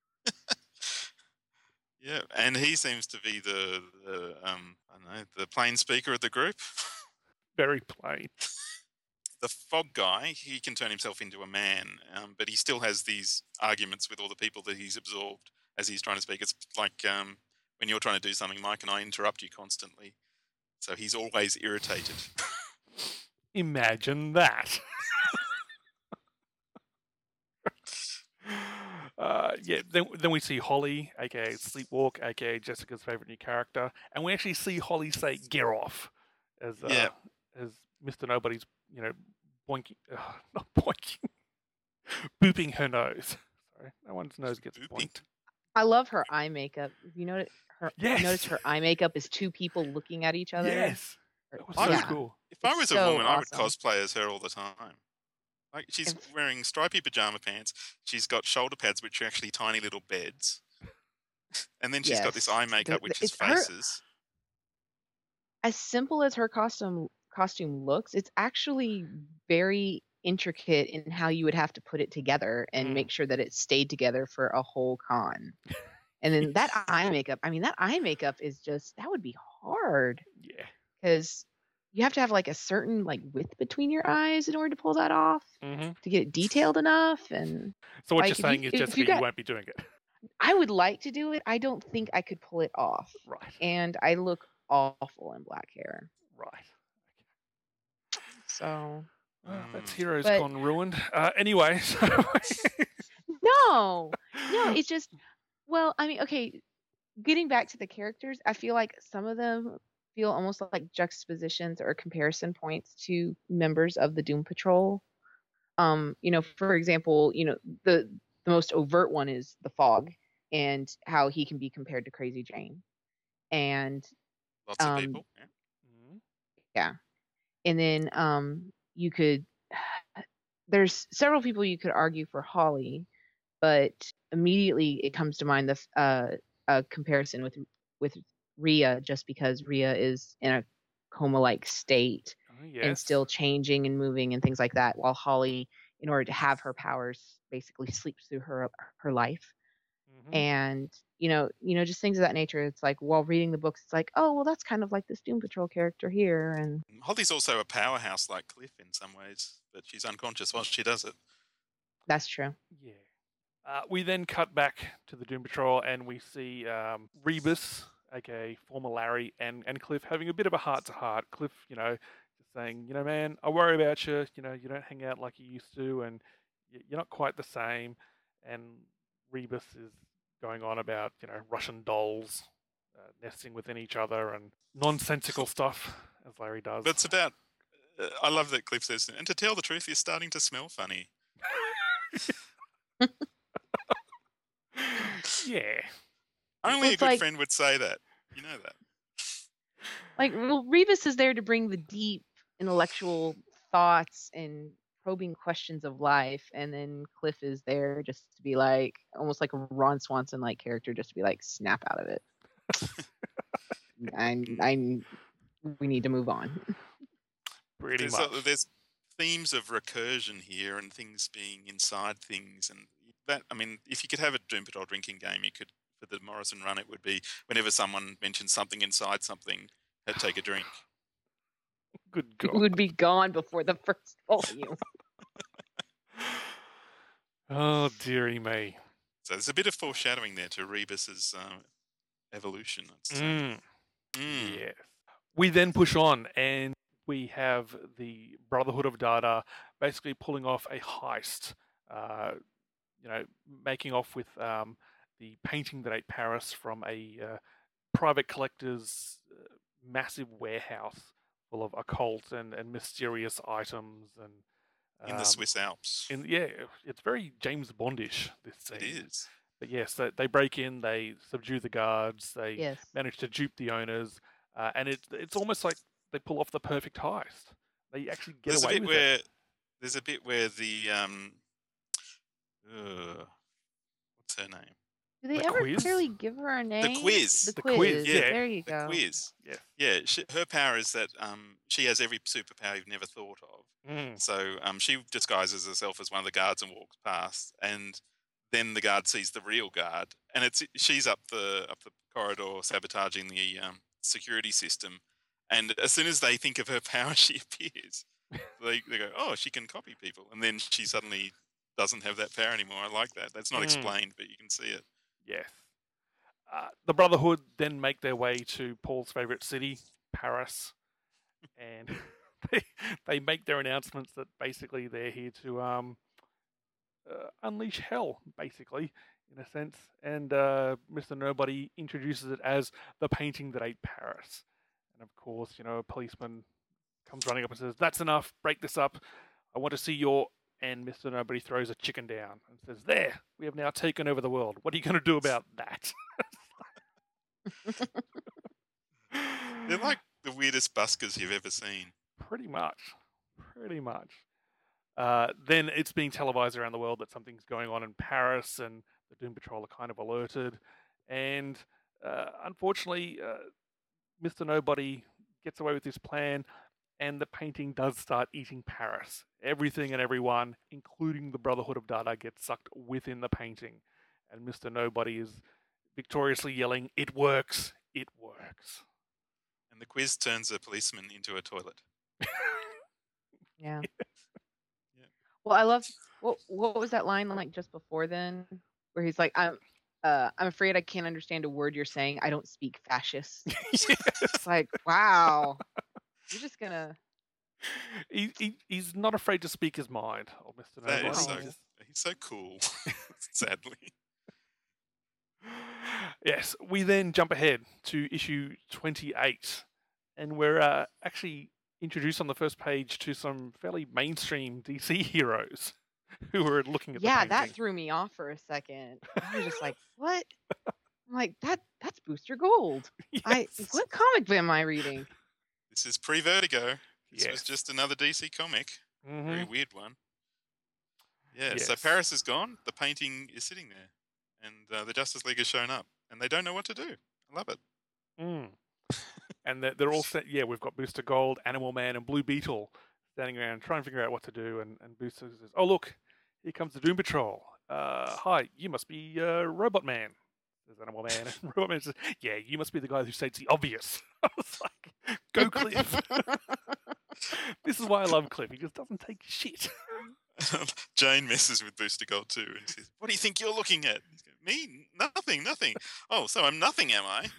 Yeah, and he seems to be the, the um, I don't know, the plain speaker of the group. Very plain. The fog guy, he can turn himself into a man, um, but he still has these arguments with all the people that he's absorbed as he's trying to speak. It's like um, when you're trying to do something, Mike, and I interrupt you constantly. So he's always irritated. Imagine that. Uh, yeah, then then we see Holly, aka Sleepwalk, aka Jessica's favorite new character, and we actually see Holly say "get off" as uh, Yeah. as Mister Nobody's, you know, boinking, uh, not boinking, booping her nose. Sorry, no one's nose gets Booping. boinked. I love her eye makeup. You notice her. Yes. Notice her eye makeup is two people looking at each other. Yes, that was so I would- cool. If I It's was a so woman, I would awesome. cosplay as her all the time. Like she's If- wearing stripy pajama pants. She's got shoulder pads, which are actually tiny little beds. And then she's got this Yes. eye makeup, The- which the- is it's her- faces. As simple as her costume costume looks, it's actually very intricate in how you would have to put it together and Mm. make sure that it stayed together for a whole con. And then that eye makeup, I mean, that eye makeup is just, that would be hard Yeah. because you have to have like a certain like width between your eyes in order to pull that off hmm to get it detailed enough. And So what Like, you're if you- saying is, if you Jessica, you got- won't be doing it, I would like to do it. I don't think I could pull it off. right? And I look awful in black hair. Right. So Well, that's Mm. Heroes But- Con ruined. Uh, anyway, so no, no, it's just, well, I mean, okay, getting back to the characters, I feel like some of them feel almost like juxtapositions or comparison points to members of the Doom Patrol. Um, you know, for example, you know, the the most overt one is the Fog and how he can be compared to Crazy Jane. And Lots of um, people. Yeah. Mhm. yeah. And then um you could there's several people you could argue for Holly, but immediately it comes to mind the f- uh a comparison with with Rhea, just because Rhea is in a coma-like state Oh, yes. and still changing and moving and things like that, while Holly, in order to have her powers, basically sleeps through her her life. Mhm. And you know, you know, just things of that nature. It's like while reading the books, it's like, oh well, that's kind of like this Doom Patrol character here, and Holly's also a powerhouse like Cliff in some ways, but she's unconscious while she does it. that's true. Yeah. Uh, we then cut back to the Doom Patrol and we see um, Rebus, aka former Larry, and, and Cliff having a bit of a heart to heart. Cliff, you know, just saying, you know, man, I worry about you. You know, you don't hang out like you used to, and y- you're not quite the same. And Rebus is going on about, you know, Russian dolls uh, nesting within each other and nonsensical stuff, as Larry does. But it's about. Uh, I love that Cliff says, and to tell the truth, you're starting to smell funny. yeah. Only a it's good like- friend would say that. You know that. Like, well, Rebus is there to bring the deep intellectual thoughts and probing questions of life, and then Cliff is there just to be like, almost like a Ron Swanson like character, just to be like, snap out of it. I, I, we need to move on. Pretty There's, much. a- there's themes of recursion here and things being inside things, and that. I mean, if you could have a Doom Patrol drinking game, you could. For the Morrison run, it would be whenever someone mentions something inside something, they'd take a drink. Good It God. would be gone before the first volume. Oh, dearie me. So there's a bit of foreshadowing there to Rebus's um, evolution. I'd say. Mm. Mm. Yes. We then push on and we have the Brotherhood of Dada basically pulling off a heist, uh, you know, making off with um, the painting that ate Paris from a uh, private collector's uh, massive warehouse full of occult and, and mysterious items. and In the um, Swiss Alps. in, yeah, it's very James Bondish, this It scene. is. But yes, they, they break in, they subdue the guards, they Yes. manage to dupe the owners, uh, and it, it's almost like they pull off the perfect heist. They actually get There's a away bit with where it. there's a bit where the um, uh, what's her name? Do they The ever quiz? clearly give her a name? quiz. The The quiz. quiz, yeah. There you The go. quiz. Yes. Yeah, she, her power is that um, she has every superpower you've never thought of. Mm. So um, she disguises herself as one of the guards and walks past, and then the guard sees the real guard, and it's she's up the up the corridor sabotaging the um, security system. And as soon as they think of her power, she appears. They they go, oh, she can copy people, and then she suddenly doesn't have that power anymore. I like that. That's not Mm. explained, but you can see it. Yes. Uh, the Brotherhood then make their way to Paul's favorite city, Paris, and they they make their announcements that basically they're here to um, uh, unleash hell. Basically, in a sense. And uh, Mister Nobody introduces it as the painting that ate Paris. And of course, you know, a policeman comes running up and says, "That's enough. Break this up. I want to see your..." And Mister Nobody throws a chicken down and says, "There, we have now taken over the world. What are you going to do about that?" They're like the weirdest buskers you've ever seen. Pretty much. Pretty much. Uh, then it's being televised around the world that something's going on in Paris, and the Doom Patrol are kind of alerted. And uh, unfortunately, uh, Mister Nobody gets away with his plan, and the painting does start eating Paris. Everything and everyone, including the Brotherhood of Dada, gets sucked within the painting. And Mister Nobody is victoriously yelling, "It works! It works!" And the quiz turns a policeman into a toilet. Yeah. Yeah. Well, I love what what was that line like just before then, where he's like, "I'm, uh, I'm afraid I can't understand a word you're saying. I don't speak fascist." It's like, wow, you're just gonna. He, he he's not afraid to speak his mind, old Mister That Nobody. is so, Wow. he's so cool, sadly. Yes, we then jump ahead to issue twenty-eight, and we're uh, actually introduced on the first page to some fairly mainstream D C heroes who are looking at Yeah, the that painting. threw me off for a second. I was just like, what? I'm like, that that's Booster Gold. I Yes. what comic am I reading? This is pre-Vertigo. This was Yes. just another D C comic. Mhm. Very weird one. Yeah, so Yes. Paris is gone. The painting is sitting there. And uh, the Justice League has shown up. And they don't know what to do. I love it. Mm. And they're, they're all set. Yeah, we've got Booster Gold, Animal Man, and Blue Beetle standing around trying to figure out what to do. And, and Booster says, "Oh, look, here comes the Doom Patrol. Uh, hi, you must be uh, Robot Man," says Animal Man. And Robot Man says, "Yeah, you must be the guy who states the obvious." I was like, "Go, Cliff." This is why I love Cliff. He just doesn't take shit. Jane messes with Booster Gold too and says, "What do you think you're looking at?" He's going, "Me? Nothing, nothing." "Oh, so I'm nothing, am I?"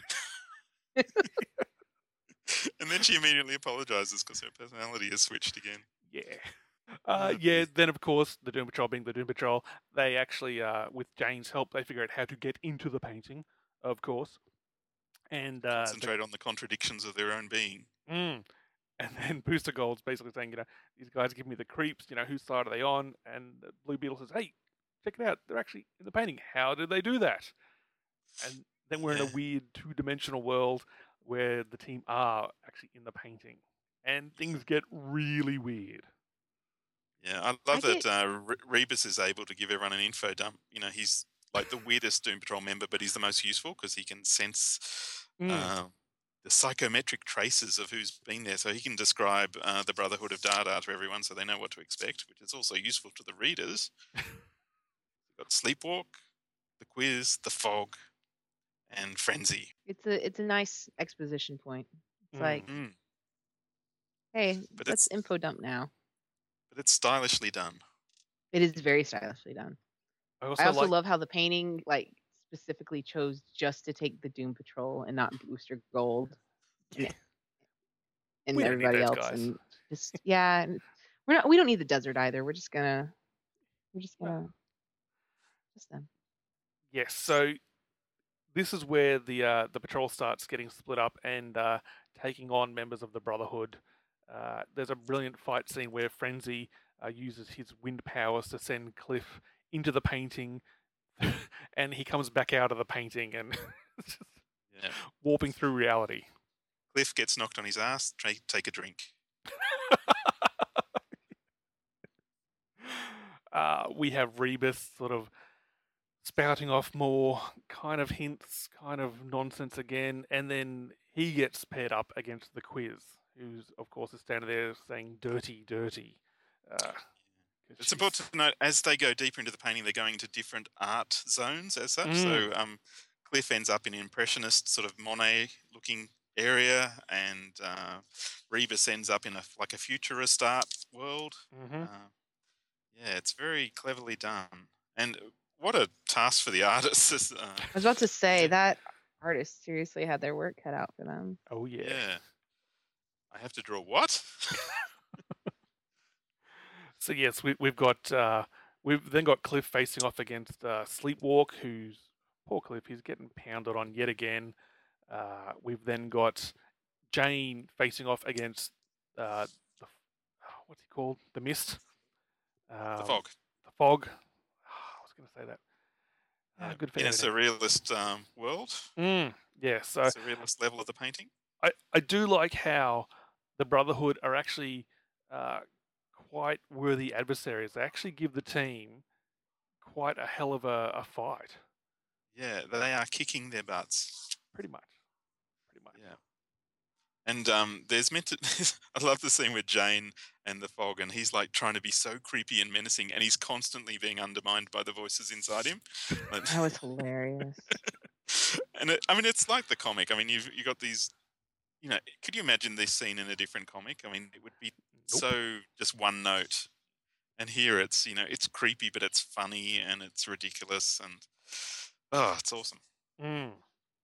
And then she immediately apologizes because her personality has switched again. Yeah. Uh, yeah, then of course, the Doom Patrol being the Doom Patrol, they actually, uh, with Jane's help, they figure out how to get into the painting, of course. And uh, the- Concentrate on the contradictions of their own being. Mm. And then Booster Gold's basically saying, you know, "These guys give me the creeps, you know, whose side are they on?" And Blue Beetle says, "Hey, check it out. They're actually in the painting. How did they do that?" And then we're in Yeah. a weird two-dimensional world where the team are actually in the painting. And things get really weird. Yeah, I love I that uh, Re- Rebus is able to give everyone an info dump. You know, he's like the weirdest Doom Patrol member, but he's the most useful because he can sense Mm. uh, the psychometric traces of who's been there. So he can describe uh, the Brotherhood of Dada to everyone so they know what to expect, which is also useful to the readers. We've got Sleepwalk, the Quiz, the Fog, and Frenzy. It's a it's a nice exposition point. It's Mm. like, Mm, hey, But let's it's- info dump now. but it's stylishly done. It is very stylishly done. I also, I also like, love how the painting like specifically chose just to take the Doom Patrol and not Booster Gold and, and We don't need everybody those else. guys. And just yeah, and we're not we don't need the desert either. We're just gonna we're just No. gonna just them. yes, so this is where the uh, the patrol starts getting split up and uh, taking on members of the Brotherhood. Uh, there's a brilliant fight scene where Frenzy uh, uses his wind powers to send Cliff into the painting, and he comes back out of the painting and just Yeah. warping through reality. Cliff gets knocked on his ass. Try, take a drink. uh, we have Rebus sort of spouting off more kind of hints, kind of nonsense again, and then he gets paired up against the Quiz, who's of course is standing there saying "dirty, dirty." Uh, 'cause It's she's- important to note as they go deeper into the painting, they're going into different art zones as such. So um, Cliff ends up in an impressionist sort of Monet-looking area, and uh, Rebus ends up in a like a futurist art world. Mhm. Uh, yeah, it's very cleverly done, and what a task for the artists. uh, I was about to say Yeah. that artists seriously had their work cut out for them. Oh yeah. yeah. I have to draw what? So yes, we, we've got uh, We've then got Cliff facing off against uh, Sleepwalk, who's poor Cliff. He's getting pounded on yet again. Uh, we've then got Jane facing off against uh, the what's he called? The Mist. Um, The fog. The fog. I was going to say that. Uh, good for In a editing. surrealist um, world, Mm, yeah, so surrealist level of the painting. I, I do like how the Brotherhood are actually uh, quite worthy adversaries. They actually give the team quite a hell of a, a fight, Yeah, they are kicking their butts. pretty much. Pretty much. Yeah. And um, there's meant to. I love the scene with Jane and the fog, and he's like trying to be so creepy and menacing, and he's constantly being undermined by the voices inside him. Like- That was hilarious. and it, I mean, it's like the comic. I mean, you've you got these. You know, could you imagine this scene in a different comic? I mean, it would be Nope. so just one note. And here it's, you know, it's creepy, but it's funny and it's ridiculous, and oh, it's awesome. Mm.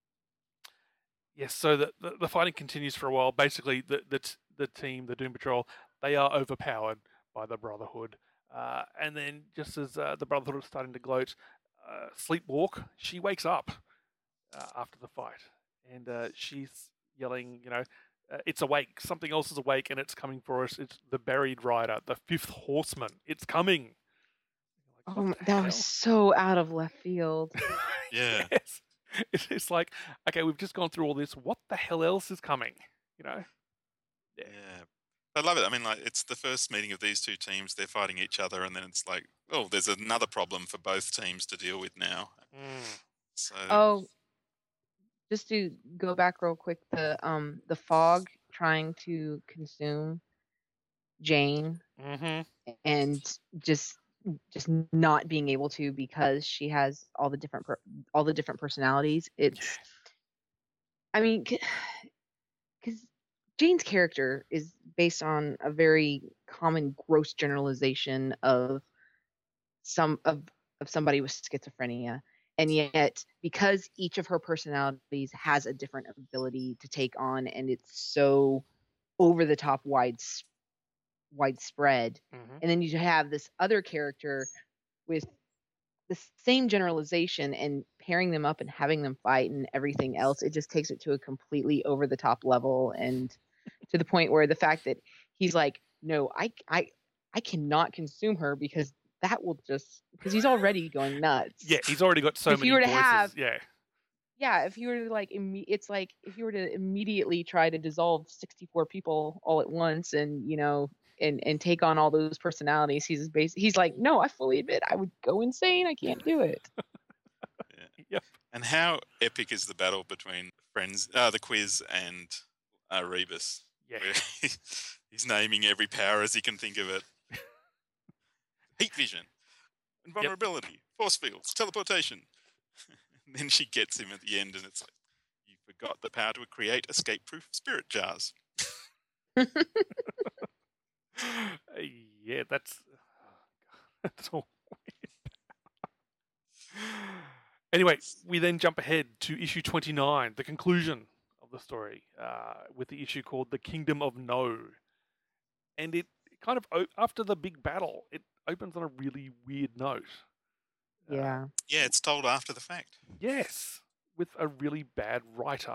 Yes, so the, the the fighting continues for a while. Basically, the the t- the team, the Doom Patrol, they are overpowered by the Brotherhood. Uh, and then, just as uh, the Brotherhood is starting to gloat, uh, Sleepwalk, she wakes up uh, after the fight, and uh, she's yelling, you know, uh, "It's awake! Something else is awake, and it's coming for us! It's the Buried Rider, the Fifth Horseman! It's coming!" Like, Oh, what my- the that hell? was so out of left field. Yeah. Yes. It's, it's like, okay, we've just gone through all this. What the hell else is coming? You know? Yeah. I love it. I mean, like, it's the first meeting of these two teams. They're fighting each other, and then it's like, oh, there's another problem for both teams to deal with now. Mm. So, Oh, just to go back real quick, the um the fog trying to consume Jane Mm-hmm. and just just not being able to because she has all the different per- all the different personalities. It's, I mean, because Jane's character is based on a very common gross generalization of some of of somebody with schizophrenia, and yet because each of her personalities has a different ability to take on, and it's so over the top wide widespread, Mm-hmm. and then you have this other character with the same generalization, and pairing them up and having them fight and everything else, it just takes it to a completely over the top level, and to the point where the fact that he's like, no, I I I cannot consume her because that will just, because he's already going nuts. Yeah, he's already got so If many you were to voices. have- Yeah. Yeah, if you were to like, imme- it's like if you were to immediately try to dissolve sixty-four people all at once, and you know, and and take on all those personalities, he's bas- he's like, no, I fully admit I would go insane. I can't do it. Yep. and how epic is the battle between friends, uh, the Quiz and uh, Rebus? Yeah. Where he's naming every power as he can think of it. Heat vision, invulnerability, force fields, teleportation. And then she gets him at the end, and it's like, you forgot the power to create escape-proof spirit jars. Yeah, that's that's all weird. Anyway, we then jump ahead to issue twenty-nine, the conclusion of the story, uh, with the issue called "The Kingdom of No," and it kind of o- after the big battle, it opens on a really weird note. Uh, Yeah. Yeah, it's told after the fact. Yes, with a really bad writer.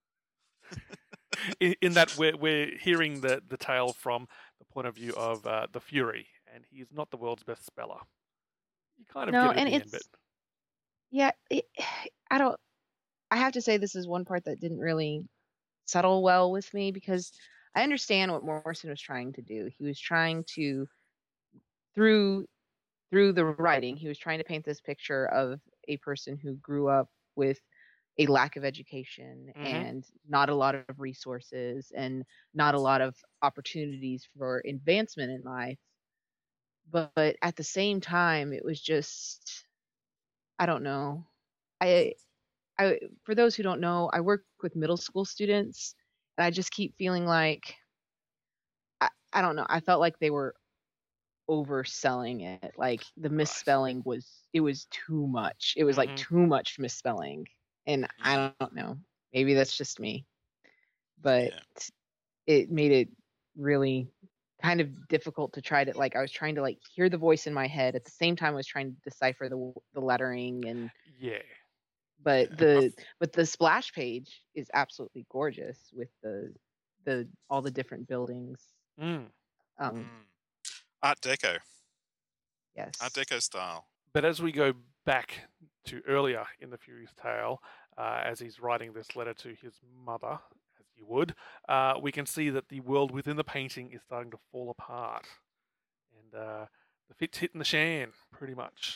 in, in that we're, we're hearing the, the tale from the point of view of uh, the Fury, and he's not the world's best speller. You kind of No, get it at and the end, it's- but Yeah, it, I don't. I have to say this is one part that didn't really settle well with me, because I understand what Morrison was trying to do. He was trying to, through through the writing, he was trying to paint this picture of a person who grew up with a lack of education Mhm. and not a lot of resources and not a lot of opportunities for advancement in life. But, but at the same time, it was just, I don't know. I, I, for those who don't know, I work with middle school students, and I just keep feeling like, I, I don't know. I felt like they were overselling it. Like the misspelling was, it was too much. It was Mhm. like too much misspelling, and I don't know. Maybe that's just me, but Yeah. it made it really kind of difficult to try to like. I was trying to like hear the voice in my head at the same time I was trying to decipher the the lettering and. Yeah. But the but the splash page is absolutely gorgeous with the the all the different buildings. Mm. Um, Mm. Art Deco. yes. Art Deco style. But as we go back to earlier in the Furious Tale, uh, as he's writing this letter to his mother, as you would, uh, we can see that the world within the painting is starting to fall apart, and uh, the fit's hitting the shan pretty much.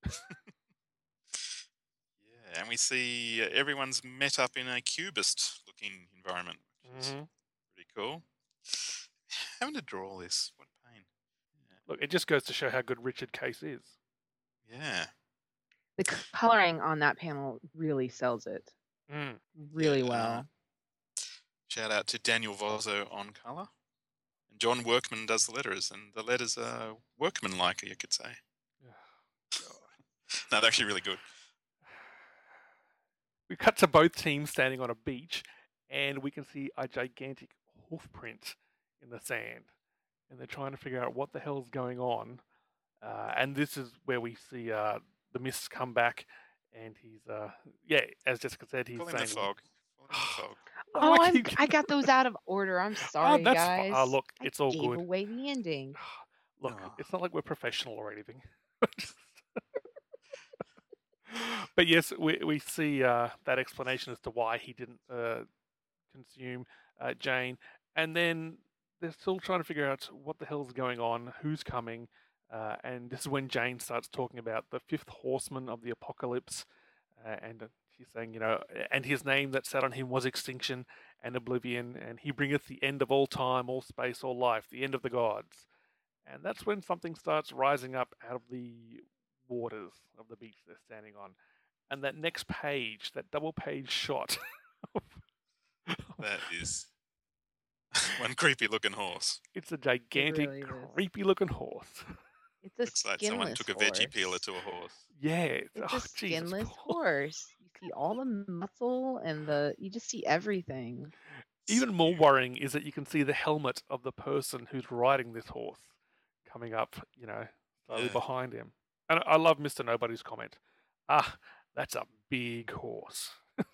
Yeah, and we see uh, everyone's met up in a cubist-looking environment, which is hmm pretty cool. Having to draw all this, what pain. Look, it just goes to show how good Richard Case is. Yeah. The coloring on that panel really sells it Mm. really Yeah, uh, well. Shout out to Daniel Vozzo on colour. And John Workman does the letters, and the letters are workman-like, you could say. No, they're actually really good. We cut to both teams standing on a beach, and we can see a gigantic hoof print in the sand. And they're trying to figure out what the hell's going on. Uh, and this is where we see uh, the mists come back, and he's, uh, yeah, as Jessica said, he's Call him saying... the fog. Call him the fog. Why Oh, do I I'm, keep- I got those out of order. I'm sorry, that's fi- guys. ah, look, I it's all gave good. away the ending. Look, Oh. it's not like we're professional or anything. But yes, we we see uh, that explanation as to why he didn't uh, consume uh, Jane, and then they're still trying to figure out what the hell's going on, who's coming, uh, and this is when Jane starts talking about the fifth horseman of the apocalypse, uh, and uh, she's saying, you know, and his name that sat on him was extinction and oblivion, and he bringeth the end of all time, all space, all life, the end of the gods. And that's when something starts rising up out of the waters of the beach they're standing on. And that next page, that double page shot. That is one creepy looking horse. It's a gigantic, really is. creepy looking horse. It's a Looks like someone skinless took a horse. veggie peeler to a horse. Yeah. It's, It's oh, a Jesus, skinless Paul. horse. You see all the muscle and the you just see everything. Even more worrying is that you can see the helmet of the person who's riding this horse coming up, you know, slightly Yeah. behind him. And I love Mister Nobody's comment. Ah, that's a big horse.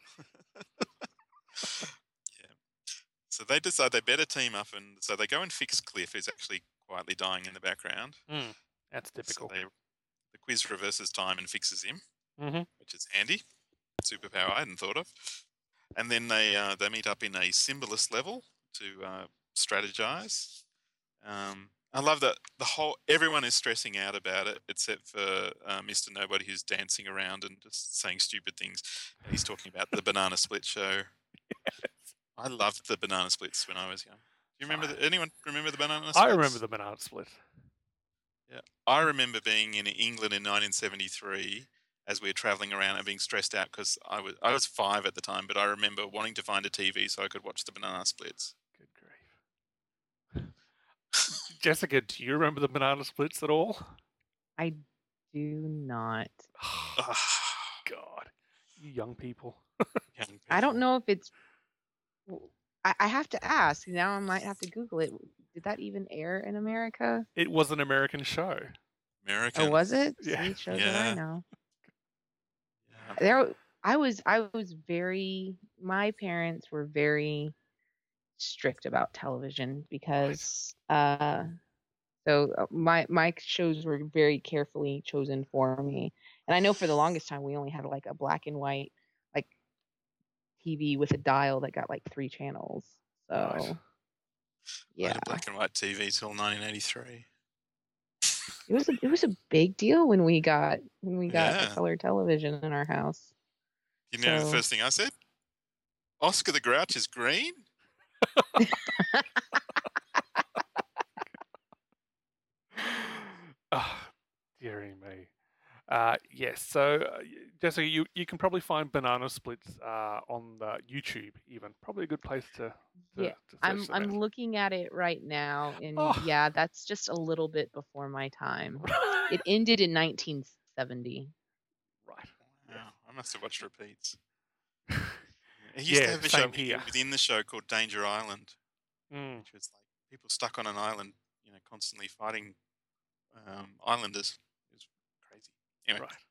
Yeah. So they decide they better team up, and so they go and fix Cliff, who's actually quietly dying in the background. Mm, that's typical. So they, the quiz reverses time and fixes him, hmm which is handy. Superpower I hadn't thought of. And then they uh, they meet up in a symbolist level to uh, strategize. Um, I love that the whole everyone is stressing out about it except for uh, Mister Nobody, who's dancing around and just saying stupid things. And he's talking about the Banana Split show. I loved the Banana Splits when I was young. Do you remember? The, anyone remember the Banana Splits? I remember the banana split. Yeah, I remember being in England in nineteen seventy-three as we were travelling around and being stressed out because I was I was five at the time, but I remember wanting to find a T V so I could watch the Banana Splits. Good grief. Jessica, do you remember the banana splits at all? I do not. Ah, God, you young people. young I don't people. know if it's. I, I have to ask. Now I might have to Google it. Did that even air in America? It was an American show. American. Oh, was it? Yeah. See, shows that Yeah. I know. Yeah. There, I was. I was very. My parents were very strict about television because. Uh, so uh, my my shows were very carefully chosen for me, and I know for the longest time we only had like a black and white like T V with a dial that got like three channels. So Right. I had yeah, a black and white T V till nineteen eighty-three. it was a, it was a big deal when we got when we got Yeah. the color television in our house. You know the So- first thing I said? Oscar the Grouch is green? Oh, dearie me. Uh, yes, so uh, y- Jessica, you, you can probably find banana splits uh, on the YouTube. Even probably a good place to. to Yeah, to search I'm them I'm out. looking at it right now, and Oh. yeah, that's just a little bit before my time. It ended in nineteen seventy. Right. Wow, I must have watched repeats. He used Yeah, to have a same show here. within the show called Danger Island, Mm. which was like people stuck on an island, you you know, constantly fighting um, islanders. It was crazy. Anyway, Right.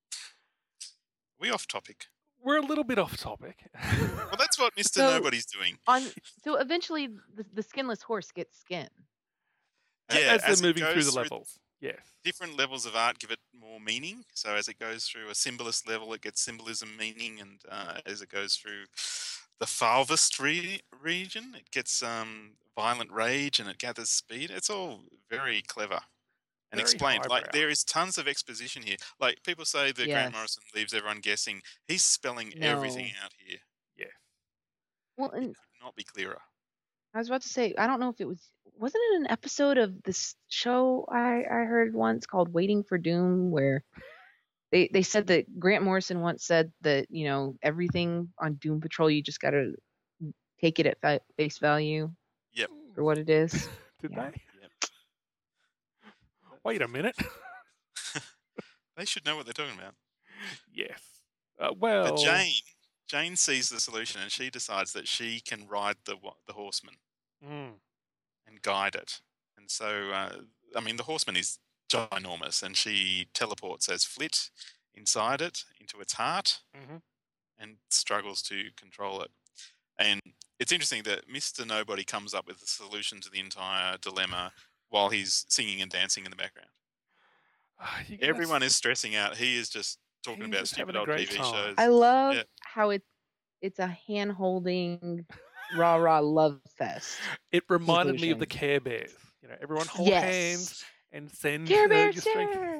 we off topic. We're a little bit off topic. Well, that's what Mister So- Nobody's doing. On so eventually the, the skinless horse gets skin. Yeah, as they're as it moving through goes the through- levels. Yes. Different levels of art give it more meaning. So as it goes through a symbolist level, it gets symbolism meaning, and uh, as it goes through the farthest re- region, it gets um, violent rage and it gathers speed. It's all very clever and Very explained. Like highbrow. there is tons of exposition here. Like people say that Yes. Grant Morrison leaves everyone guessing. He's spelling No. everything out here. Yes. Well, and Could not be clearer. I was about to say, I don't know if it was, wasn't it an episode of this show I, I heard once called Waiting for Doom, where they, they said that Grant Morrison once said that, you know, everything on Doom Patrol, you just got to take it at fa- face value Yep. for what it is. Did Yeah. they? Yep. Wait a minute. They should know what they're talking about. Yes. Uh, well. But Jane, Jane sees the solution and she decides that she can ride the wa- the horseman Mm. and guide it. And so, uh, I mean, the horseman is ginormous, and she teleports as Flit inside it into its heart hmm and struggles to control it. And it's interesting that Mister Nobody comes up with the solution to the entire dilemma while he's singing and dancing in the background. You guys- Everyone is stressing out. He is just talking He's about just stupid having a old great T V time. shows. I love Yeah. how it it's a hand holding rah rah love fest. It reminded me of the conclusion. Care Bears. You know, everyone hold Yes. hands and send Care uh, Bear your strength. share.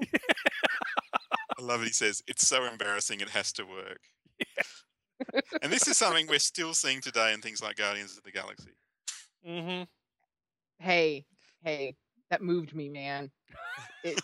I love it. He says, it's so embarrassing it has to work. And this is something we're still seeing today in things like Guardians of the Galaxy. hmm Hey, hey, that moved me, man. It,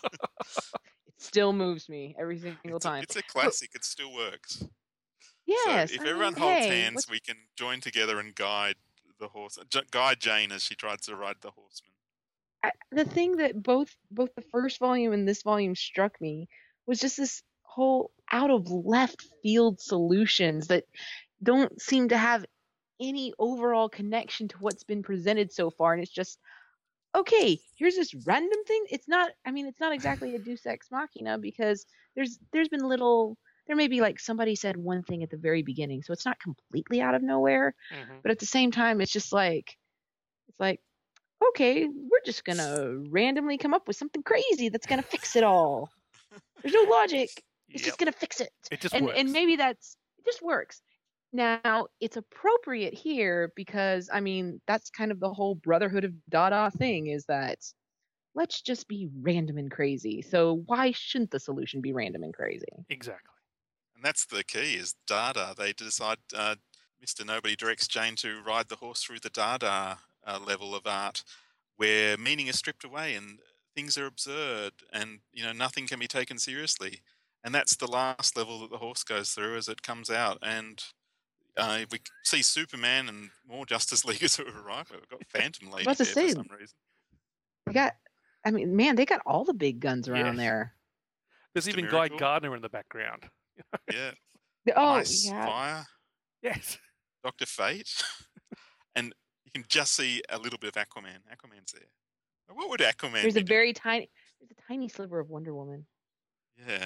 it still moves me every single It's a, time. it's a classic. It still works. Yes. So if I everyone mean, holds hey, hands, what's- we can join together and guide the horse, j- guide Jane as she tries to ride the horseman. I, the thing that both both the first volume and this volume struck me was just this whole out of left field solutions that don't seem to have any overall connection to what's been presented so far, and it's just okay, here's this random thing. It's not, I mean, it's not exactly a Deus Ex Machina, because there's there's been little, there may be like somebody said one thing at the very beginning, so it's not completely out of nowhere, hmm but at the same time it's just like, it's like, okay, we're just gonna randomly come up with something crazy that's gonna fix it all. There's no logic. It's Yep. just gonna fix it. It just and works. and maybe that's, it just works. Now it's appropriate here because I mean that's kind of the whole Brotherhood of Dada thing, is that let's just be random and crazy. So why shouldn't the solution be random and crazy? Exactly. And that's the key, is Dada. They decide, uh, Mister Nobody directs Jane to ride the horse through the Dada uh, level of art, where meaning is stripped away and things are absurd, and you know nothing can be taken seriously. And that's the last level that the horse goes through as it comes out. And uh, we see Superman and more Justice Leaguers who have arrived. We've got Phantom Lady about to there say, for some reason. They got, I mean, man, they got all the big guns around Yes. there. There's Mister even Guy Miracle. Gardner in the background. Yeah, The- Oh Ice, yeah, Fire, Yes. Doctor Fate, and you can just see a little bit of Aquaman. Aquaman's there. What would Aquaman there's be a very tiny, there's a tiny sliver of Wonder Woman. doing? Yeah.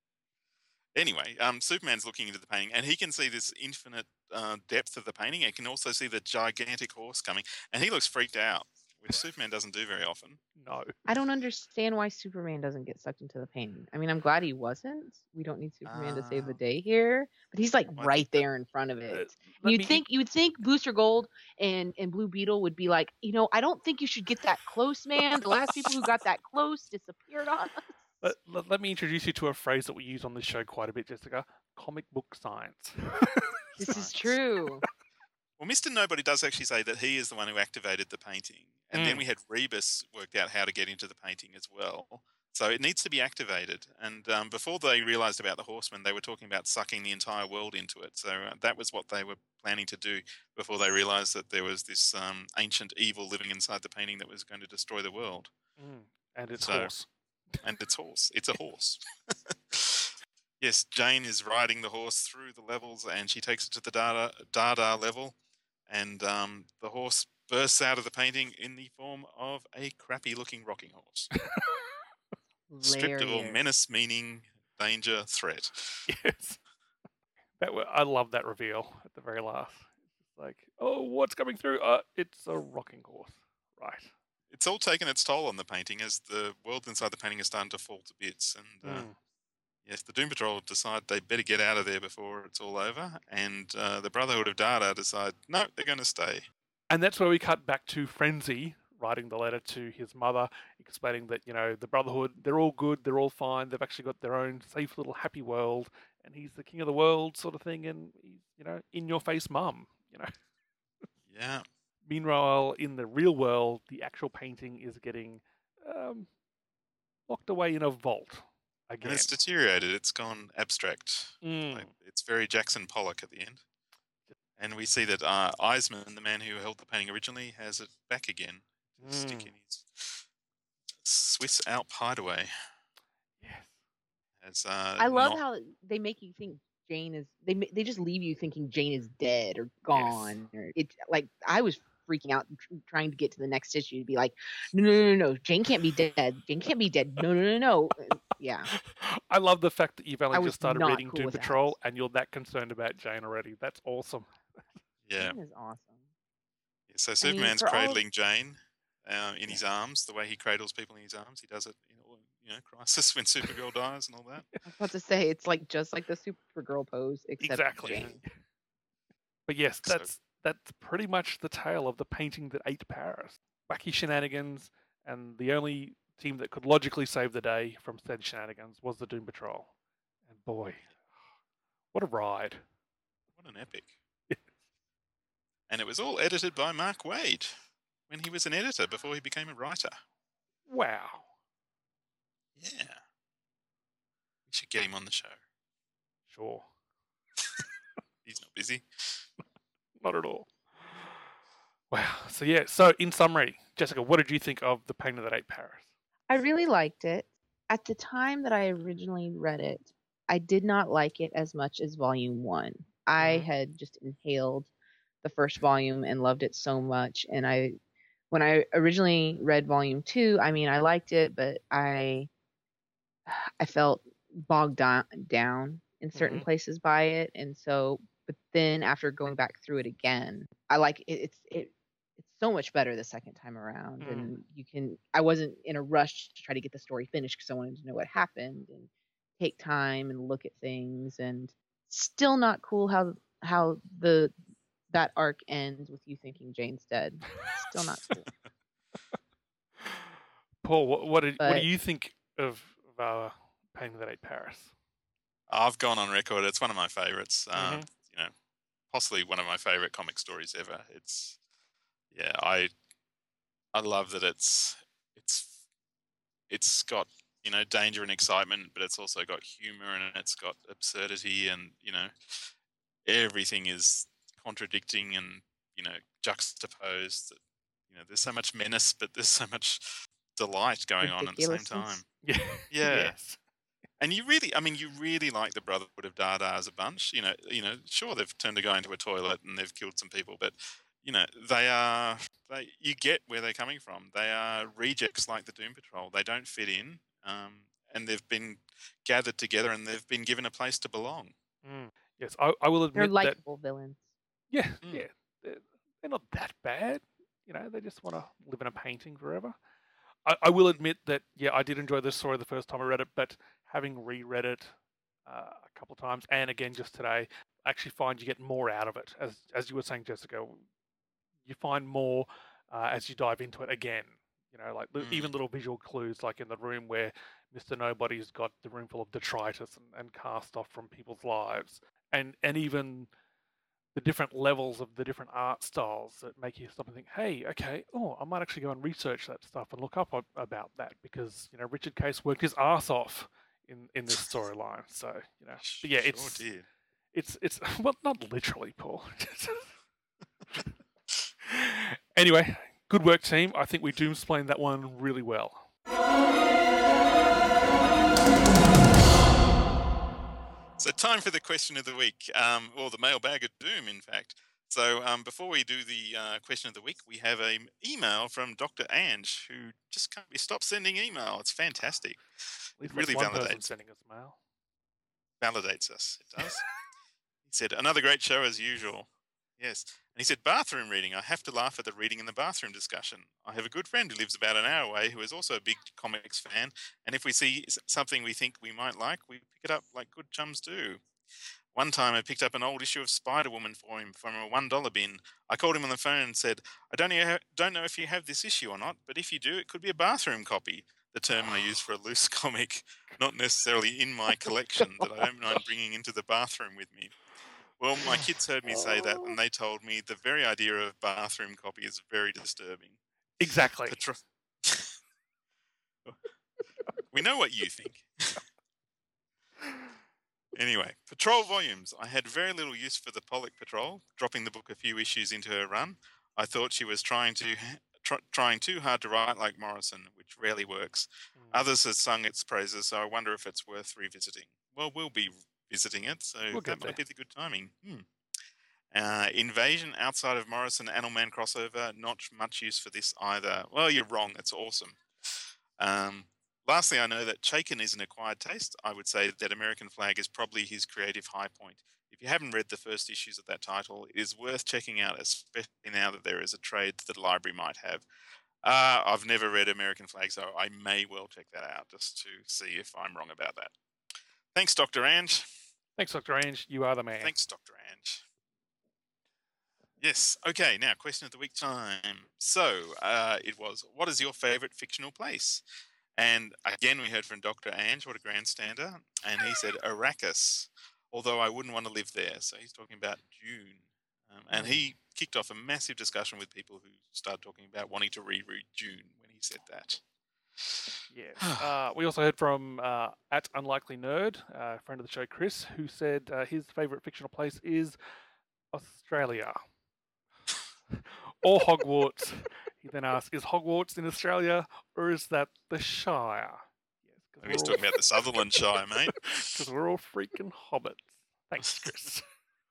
Anyway, um, Superman's looking into the painting, and he can see this infinite uh, depth of the painting. He can also see the gigantic horse coming, and he looks freaked out, which Superman doesn't do very often. No. I don't understand why Superman doesn't get sucked into the painting. I mean, I'm glad he wasn't. We don't need Superman to save the Ah. day here, but he's like I right think that- there in front of it. Uh, And let you'd me- think you would think Booster Gold and and Blue Beetle would be like, you know, I don't think you should get that close, man. The last people who got that close disappeared on us. Let, let, let me introduce you to a phrase that we use on this show quite a bit, Jessica. Comic book science. This is true. Well, Mister Nobody does actually say that he is the one who activated the painting, and then Mm. we had Rebus worked out how to get into the painting as well. So it needs to be activated. And um, before they realised about the Horseman, they were talking about sucking the entire world into it. So uh, that was what they were planning to do before they realised that there was this um, ancient evil living inside the painting that was going to destroy the world. Mm, and it's So- horse. And it's horse. It's a horse. Yes, Jane is riding the horse through the levels, and she takes it to the Dada, Dada level. And um, the horse bursts out of the painting in the form of a crappy-looking rocking horse. Stripped of all Hilarious. menace, meaning, danger, threat. Yes. That wa- I love that reveal at the very last. It's like, oh, what's coming through? Uh, it's a rocking horse. Right. It's all taken its toll on the painting as the world inside the painting is starting to fall to bits. And uh, Mm. yes, the Doom Patrol decide they better get out of there before it's all over. And uh, the Brotherhood of Dada decide, no, they're going to stay. And that's where we cut back to Frenzy writing the letter to his mother, explaining that, you know, the Brotherhood, they're all good, they're all fine, they've actually got their own safe little happy world, and he's the king of the world sort of thing, and he's, you know, in your face mum, you know. Yeah. Meanwhile, in the real world, the actual painting is getting um, locked away in a vault again. And it's deteriorated. It's gone abstract. Mm. Like, it's very Jackson Pollock at the end. And we see that uh, Eisman, the man who held the painting originally, has it back again. Mm. Stick in his Swiss Alp hideaway. Yes. As, uh, I love not- how they make you think Jane is. They ma- they just leave you thinking Jane is dead or gone. Or it's like I was freaking out tr- trying to get to the next issue to be like, no, no, no, no, Jane can't be dead. Jane can't be dead. No, no, no, no. Uh, Yeah. I love the fact that you've only I was just started not reading cool Doom with that. Patrol and you're that concerned about Jane already. That's awesome. Yeah. Jane is awesome. So I mean, Superman's for all- cradling Jane uh, in his arms, the way he cradles people in his arms. He does it in all, you know, Crisis when Supergirl dies and all that. I was about to say it's like just like the Supergirl pose, except Exactly. Jane. But yes, So- that's that's pretty much the tale of the painting that ate Paris. Wacky shenanigans, and the only team that could logically save the day from said shenanigans was the Doom Patrol. And boy, what a ride. What an epic. And it was all edited by Mark Waid when he was an editor before he became a writer. Wow. Yeah. We should get him on the show. Sure. He's not busy. Not at all. Wow. So yeah, so in summary, Jessica, what did you think of The Painting That Ate Paris? I really liked it. At the time that I originally read it, I did not like it as much as volume one. I Mhm. had just inhaled the first volume and loved it so much. And I, when I originally read volume two, I mean, I liked it, but I, I felt bogged down, down in certain Mhm. places by it. And so, but then after going back through it again, I like it. It's, it, it's so much better the second time around. Mm. And you can, I wasn't in a rush to try to get the story finished because I wanted to know what happened and take time and look at things. And still not cool how, how the, that arc ends with you thinking Jane's dead. Still not cool. Paul, what, what, did, what do But- you think of, of uh, Painting That Ate Paris? I've gone on record. It's one of my favorites. Um, Mhm. You know, possibly one of my favorite comic stories ever. It's, yeah, I, I love that it's, it's, it's got, you know, danger and excitement, but it's also got humor and it's got absurdity and, you know, everything is contradicting and, you know, juxtaposed. That, you know, there's so much menace, but there's so much delight going on at the same time. Yeah. Yeah. Yes. And you really, I mean, you really like the Brotherhood of Dada as a bunch. You know, you know, sure they've turned a guy into a toilet and they've killed some people, but you know, they are. They you get where they're coming from. They are rejects like the Doom Patrol. They don't fit in, um, and they've been gathered together and they've been given a place to belong. Mm. Yes, I, I will They're admit that. likable villains. Yeah, Mm. yeah, they're, they're not that bad. You know, they just want to live in a painting forever. I, I will admit that, yeah, I did enjoy this story the first time I read it, but having reread it uh, a couple of times and again just today, I actually find you get more out of it. As as you were saying, Jessica, you find more uh, as you dive into it again. You know, like li- Mm. even little visual clues, like in the room where Mister Nobody's got the room full of detritus and, and cast off from people's lives, and and even the different levels of the different art styles that make you stop and think, hey, okay, oh, I might actually go and research that stuff and look up a- about that because, you know, Richard Case worked his ass off in, in this storyline. So, you know, but yeah, Sure it's, did. it's, it's, well, not literally, Paul. Anyway, good work, team. I think we doom-splained that one really well. So time for the question of the week, um, or the mailbag of doom, in fact. So um, before we do the uh, question of the week, we have an email from Doctor Ange, who just can't be stopped sending email. It's fantastic. At least It really that's one person validates sending us mail. validates us. It does. He said, another great show as usual. Yes. And he said, bathroom reading. I have to laugh at the reading in the bathroom discussion. I have a good friend who lives about an hour away who is also a big comics fan. And if we see s- something we think we might like, we pick it up like good chums do. One time I picked up an old issue of Spider-Woman for him from a one dollar bin. I called him on the phone and said, I don't know, don't know if you have this issue or not, but if you do, it could be a bathroom copy. The term I use for a loose comic, not necessarily in my collection, that I don't mind bringing into the bathroom with me. Well, my kids heard me say that, and they told me the very idea of bathroom copy is very disturbing. Exactly. Patro- we know what you think. Anyway, Patrol volumes. I had very little use for the Pollock Patrol, dropping the book a few issues into her run. I thought she was trying to tr- trying too hard to write like Morrison, which rarely works. Mm. Others have sung its praises, so I wonder if it's worth revisiting. Well, we'll be visiting it, so We'll that get might there. be the good timing. Hmm. Uh, Invasion outside of Morrison Animal-Man crossover, not much use for this either. Well, you're wrong. It's awesome. Um, lastly, I know that Chaikin is an acquired taste. I would say that American Flag is probably his creative high point. If you haven't read the first issues of that title, it is worth checking out, especially now that there is a trade that the library might have. Uh, I've never read American Flag, so I may well check that out just to see if I'm wrong about that. Thanks, Doctor Ange. Thanks, Doctor Ange. You are the man. Thanks, Doctor Ange. Yes. Okay. Now, question of the week time. So uh, it was, what is your favourite fictional place? And again, we heard from Doctor Ange, what a grandstander, and he said Arrakis, although I wouldn't want to live there. So he's talking about Dune. Um, and he kicked off a massive discussion with people who started talking about wanting to reread Dune when he said that. Yes. uh, we also heard from uh, at Unlikely Nerd, uh, friend of the show, Chris, who said uh, his favourite fictional place is Australia or Hogwarts. He then asked, is Hogwarts in Australia or is that the Shire? Yes, And he's talking about the Sutherland Shire, mate. Because we're all freaking hobbits. Thanks, Chris.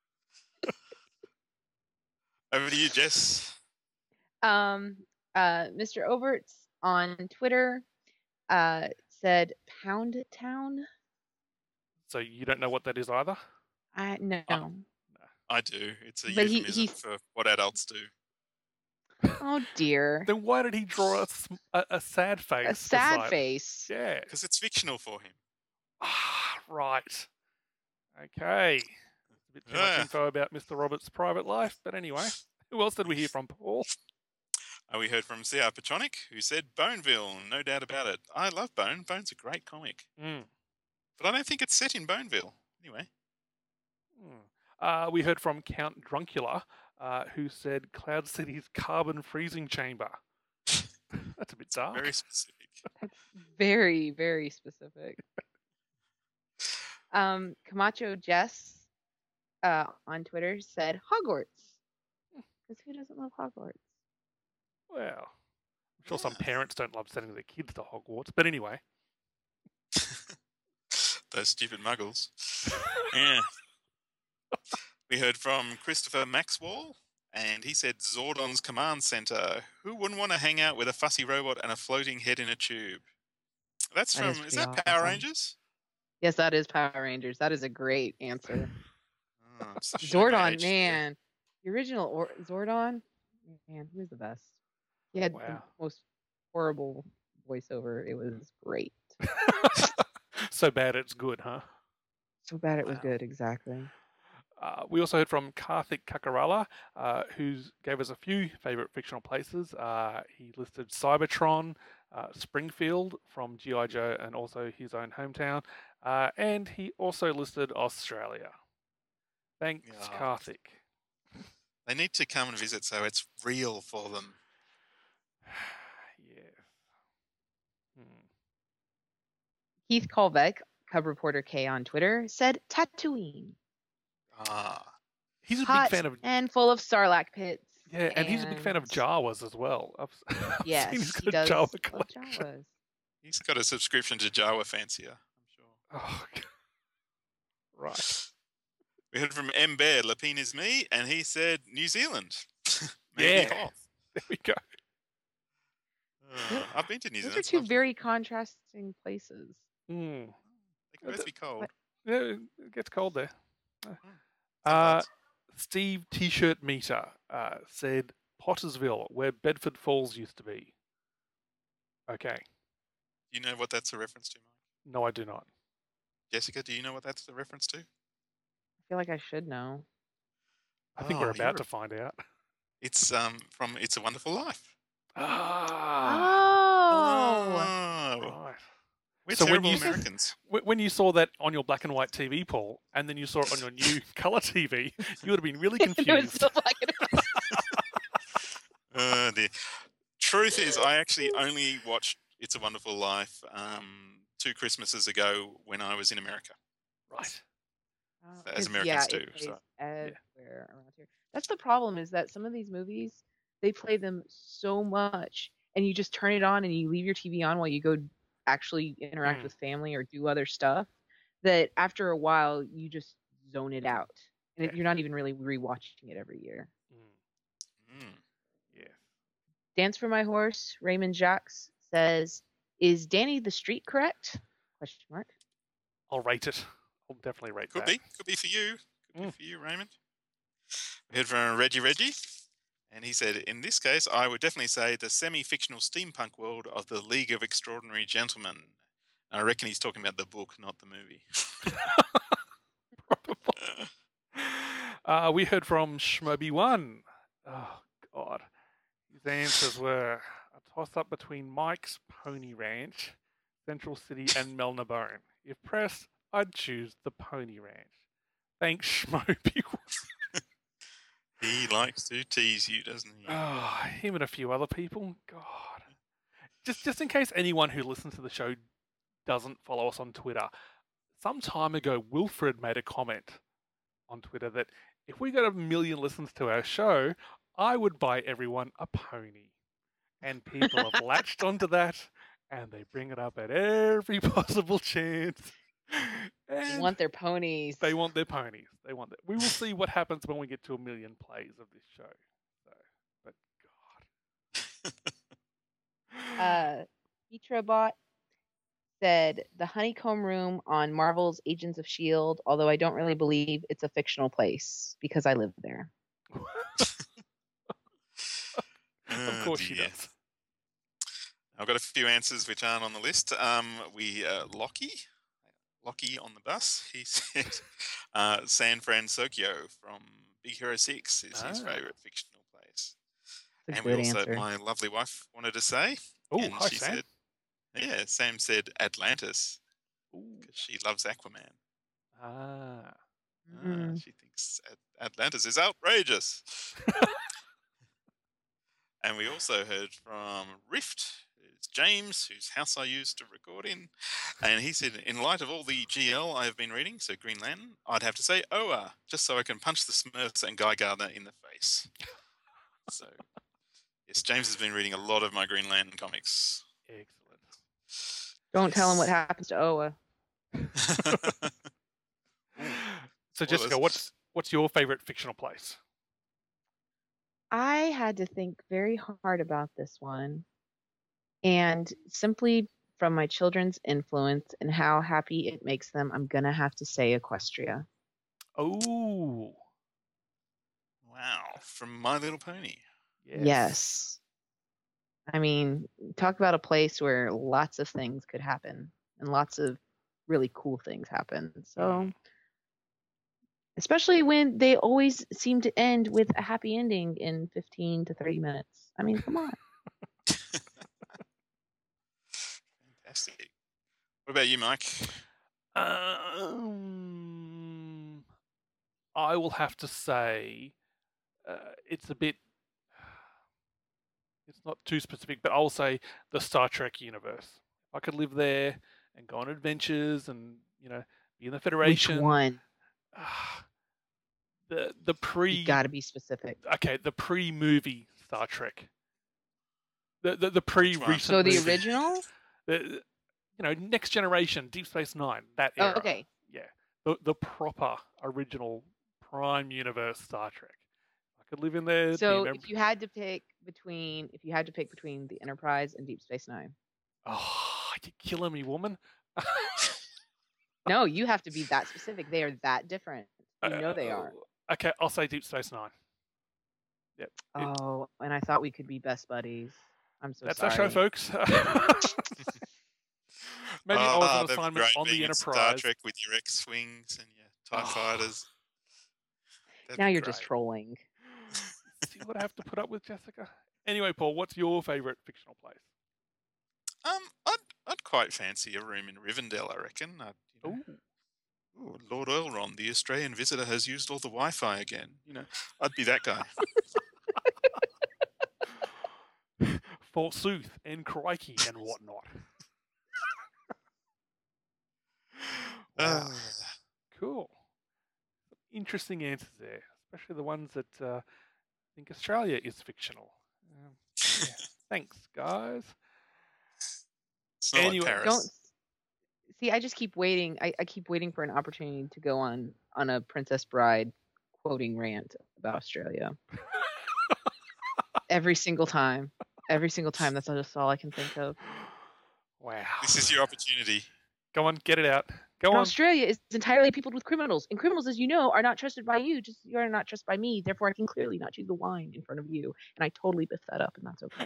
Over to you, Jess. Um, uh, Mister Overts on Twitter uh, said Pound Town. So you don't know what that is either? I no. Oh. I do. It's a But he- euphemism he's- for what adults do. Oh dear. Then why did he draw a, sm- a, a sad face? A sad beside it? face. Yeah. Because it's fictional for him. Ah, right. Okay. A bit too much Yeah. info about Mister Roberts' private life, but anyway. Who else did we hear from, Paul? Uh, we heard from C R Pechonic, who said Boneville, no doubt about it. I love Bone. Bone's a great comic. Mm. But I don't think it's set in Boneville. Anyway. Mm. Uh, we heard from Count Druncula, uh, who said Cloud City's carbon freezing chamber. That's a bit dark. Very specific. Very, very specific. um, Camacho Jess uh, on Twitter said Hogwarts. Because who doesn't love Hogwarts? Well, I'm sure some parents don't love sending their kids to Hogwarts, but anyway. Those stupid muggles. Yeah. We heard from Christopher Maxwell, and he said Zordon's command center. Who wouldn't want to hang out with a fussy robot and a floating head in a tube? That's That from, is is, pretty that Power awesome. Rangers? Yes, that is Power Rangers. That is a great answer. Oh, I'm so showing my Zordon, age there. man. The original or- Zordon, man, he was the best. He had the Wow. most horrible voiceover. It was great. So bad it's good, huh? So bad it was Wow. good, exactly. Uh, we also heard from Karthik Kakarala, uh, who gave us a few favourite fictional places. Uh, he listed Cybertron, uh, Springfield from G I Joe, and also his own hometown. Uh, and he also listed Australia. Thanks, Yeah. Karthik. They need to come and visit so it's real for them. Yeah. Hmm. Keith Colbeck, Cub Reporter K on Twitter, said Tatooine. Ah. He's a Hot big fan of and full of Sarlacc pits. yeah, and he's a big fan of and- Jawas as well. I've, I've Yes, seen he's he got a does Jawa love collection. Jawas. He's got a subscription to Jawa Fancier, I'm sure. Oh, okay. Right. We heard from M. Bear, Lapine is me, and he said New Zealand. Yeah. Hoth. There we go. Uh, I've been to New Those Zealand. are It's two lovely. very contrasting places. Mm. They can both be cold. Yeah, it gets cold there. Uh, Sometimes. Steve T-shirt Meter uh, said Pottersville, where Bedford Falls used to be. Okay. You know what that's a reference to, Mike? No, I do not. Jessica, do you know what that's a reference to? I feel like I should know. I think Oh, we're about you're- to find out. It's um from It's a Wonderful Life. Ah, Oh, Oh, right. we're So when terrible you- Americans. Wh- When you saw that on your black and white T V, Paul, and then you saw it on your new color T V, you would have been really it was confused. still black and white. Oh dear. Truth is, I actually only watched It's a Wonderful Life um, two Christmases ago when I was in America. Right. Oh, As 'cause, Americans yeah, do, it plays so, everywhere around here. That's the problem, is that some of these movies, they play them so much, and you just turn it on and you leave your T V on while you go actually interact Mm. with family or do other stuff, that after a while you just zone it out, and it, Yeah. you're not even really rewatching it every year. Mm. mm. Yeah. Dance for My Horse, Raymond Jacques says, "Is Danny the Street correct?" Question mark. I'll rate it. I'll definitely rate Could that. be. Could be for you. Could be Mm. for you, Raymond. We heard from Reggie Reggie, and he said, in this case, I would definitely say the semi-fictional steampunk world of the League of Extraordinary Gentlemen. I reckon he's talking about the book, not the movie. Uh, we heard from Schmoby One. Oh, God. His answers were a toss-up between Mike's Pony Ranch, Central City, and Melnibone. If pressed, I'd choose the Pony Ranch. Thanks, Schmoby One. He likes to tease you, doesn't he? Oh, him and a few other people. God. Just, just in case anyone who listens to the show doesn't follow us on Twitter, some time ago, Wilfred made a comment on Twitter that if we got a million listens to our show, I would buy everyone a pony. And people have latched onto that, and they bring it up at every possible chance. They And want their ponies. they want their ponies. They want that. We will see what happens when we get to a million plays of this show. So, but God. Uh, Petrobot said the Honeycomb Room on Marvel's Agents of S H I E L D, although I don't really believe it's a fictional place because I live there. Of Oh, course she dear. does. I've got a few answers which aren't on the list. Um, we uh, Lockie, Lockie on the bus. He said uh, San Francisco from Big Hero Six is his Ah. favourite fictional place. It's a And we good also, answer. my lovely wife wanted to say, Oh, and hi, she Sam. said, yeah, Sam said Atlantis Ooh. because she loves Aquaman. Ah. Ah, Mm. she thinks At- Atlantis is outrageous. And we also heard from Rift. It's James, whose house I used to record in. And he said, in light of all the G L I have been reading, so Green Lantern, I'd have to say Oa, just so I can punch the Smurfs and Guy Gardner in the face. So, yes, James has been reading a lot of my Green Lantern comics. Excellent. Don't tell him what Yes. happens to Oa. So, Well, Jessica, that's- what's what's your favorite fictional place? I had to think very hard about this one. And simply from my children's influence and how happy it makes them, I'm going to have to say Equestria. Oh, Wow, from My Little Pony. yes. Yes. I mean, talk about a place where lots of things could happen and lots of really cool things happen. So, Mhm. especially when they always seem to end with a happy ending in fifteen to thirty minutes. I mean, come on. Fantastic. What about you, Mike? Um, I will have to say uh, it's a bit. It's not too specific, but I'll say the Star Trek universe. If I could live there and go on adventures and you know be in the Which Federation. one? ah, the the pre. You got to be specific. Okay, the pre-movie Star Trek. The the, the pre-recent. So the movie. original? The, you know, Next Generation, Deep Space Nine, that Oh, era. okay. Yeah, the the proper original prime universe Star Trek. I could live in there. So be a mem- if you had to pick between, if you had to pick between the Enterprise and Deep Space Nine, oh, you're killing me, woman. no, you have to be that specific. They are that different. You know they are. Uh, okay, I'll say Deep Space Nine. Yep. It- Oh, and I thought we could be best buddies. I'm so that's sorry. our show, folks. Maybe I was Ah, on that'd be assignment great on the being in Star Enterprise. Trek with your X-wings and your TIE Oh. fighters. That'd Now be you're great. just trolling. See what I have to put up with, Jessica? Anyway, Paul, what's your favourite fictional place? Um, I'd I'd quite fancy a room in Rivendell. I reckon. I'd, you know, Ooh. ooh, Lord Elrond, the Australian visitor, has used all the Wi-Fi again. You know, I'd be that guy. Forsooth and crikey and whatnot. Wow. Ah. Cool. Interesting answers there, especially the ones that uh, think Australia is fictional. Um, yeah. Thanks, guys. It's not Anyway, like Paris. Don't see. I just keep waiting. I, I keep waiting for an opportunity to go on on a Princess Bride quoting rant about Australia. Every single time. Every single time. That's just all I can think of. Wow. This is your opportunity. Go on, get it out. Go And on. Australia is entirely peopled with criminals, and criminals, as you know, are not trusted by you. Just you are not trusted by me. Therefore, I can clearly not choose the wine in front of you, and I totally biffed that up, and that's okay.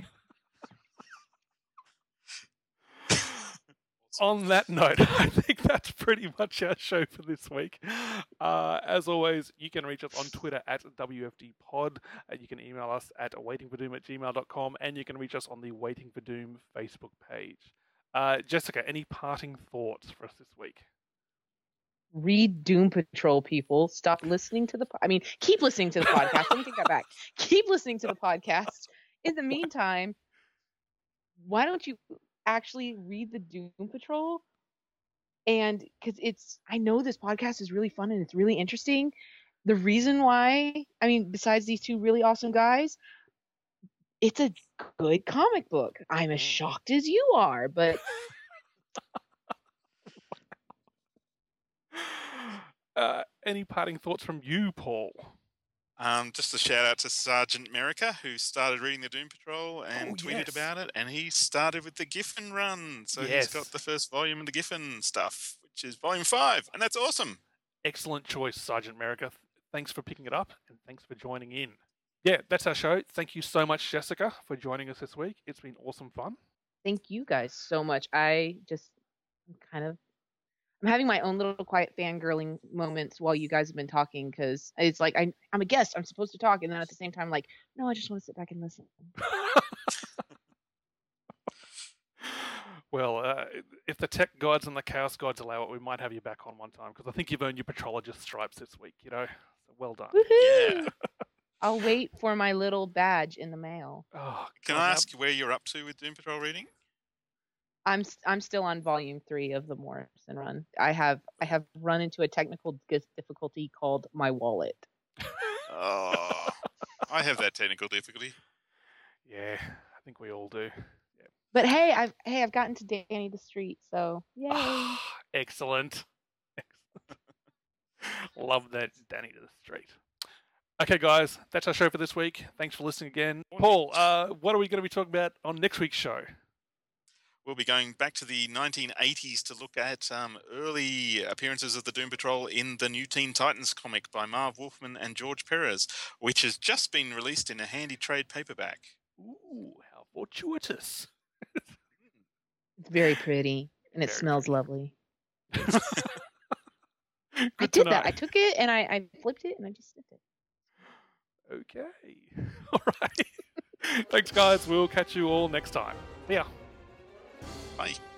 On that note, I think that's pretty much our show for this week. Uh, as always, you can reach us on Twitter at W F D Pod. Uh, you can email us at waitingfordoom at gmail dot com, and you can reach us on the Waiting for Doom Facebook page. Uh, Jessica, any parting thoughts for us this week? Read Doom Patrol, people. Stop listening to the. Po- I mean, keep listening to the podcast. Let me take that back. Keep listening to the podcast. In the meantime, why don't you actually read the Doom Patrol? And because it's, I know this podcast is really fun and it's really interesting. The reason why, I mean, besides these two really awesome guys, it's a good comic book. I'm as shocked as you are, but Uh, any parting thoughts from you, Paul? Um, just a shout out to Sergeant America, who started reading the Doom Patrol and Oh, tweeted yes. about it, and he started with the Giffen run. So Yes. he's got the first volume of the Giffen stuff, which is volume five, and that's awesome. Excellent choice, Sergeant America. Thanks for picking it up, and thanks for joining in. Yeah, that's our show. Thank you so much, Jessica, for joining us this week. It's been awesome fun. thank you guys so much. I just I'm kind of I'm having my own little quiet fangirling moments while you guys have been talking because it's like I, I'm a guest. I'm supposed to talk, and then at the same time, like, no, I just want to sit back and listen. Well, uh, if the tech gods and the chaos gods allow it, we might have you back on one time because I think you've earned your patrologist stripes this week. You know, so well done. Woohoo! Yeah. I'll wait for my little badge in the mail. Oh, Can God, I now- ask where you're up to with Doom Patrol reading? I'm s- I'm still on volume three of the Morrison run. I have I have run into a technical dis- difficulty called my wallet. Oh, I have that technical difficulty. Yeah, I think we all do. But hey, I've hey I've gotten to Danny the Street, so yay! Excellent. Excellent. Love that, Danny to the street. Okay, guys, that's our show for this week. Thanks for listening again. Paul, uh, what are we going to be talking about on next week's show? We'll be going back to the nineteen eighties to look at um, early appearances of the Doom Patrol in the New Teen Titans comic by Marv Wolfman and George Perez, which has just been released in a handy trade paperback. Ooh, how fortuitous. It's very pretty and it Very smells lovely. Good I to did that. know. I took it and I, I flipped it and I just sniffed it. Okay. All right. Thanks, guys. We'll catch you all next time. See ya. Bye.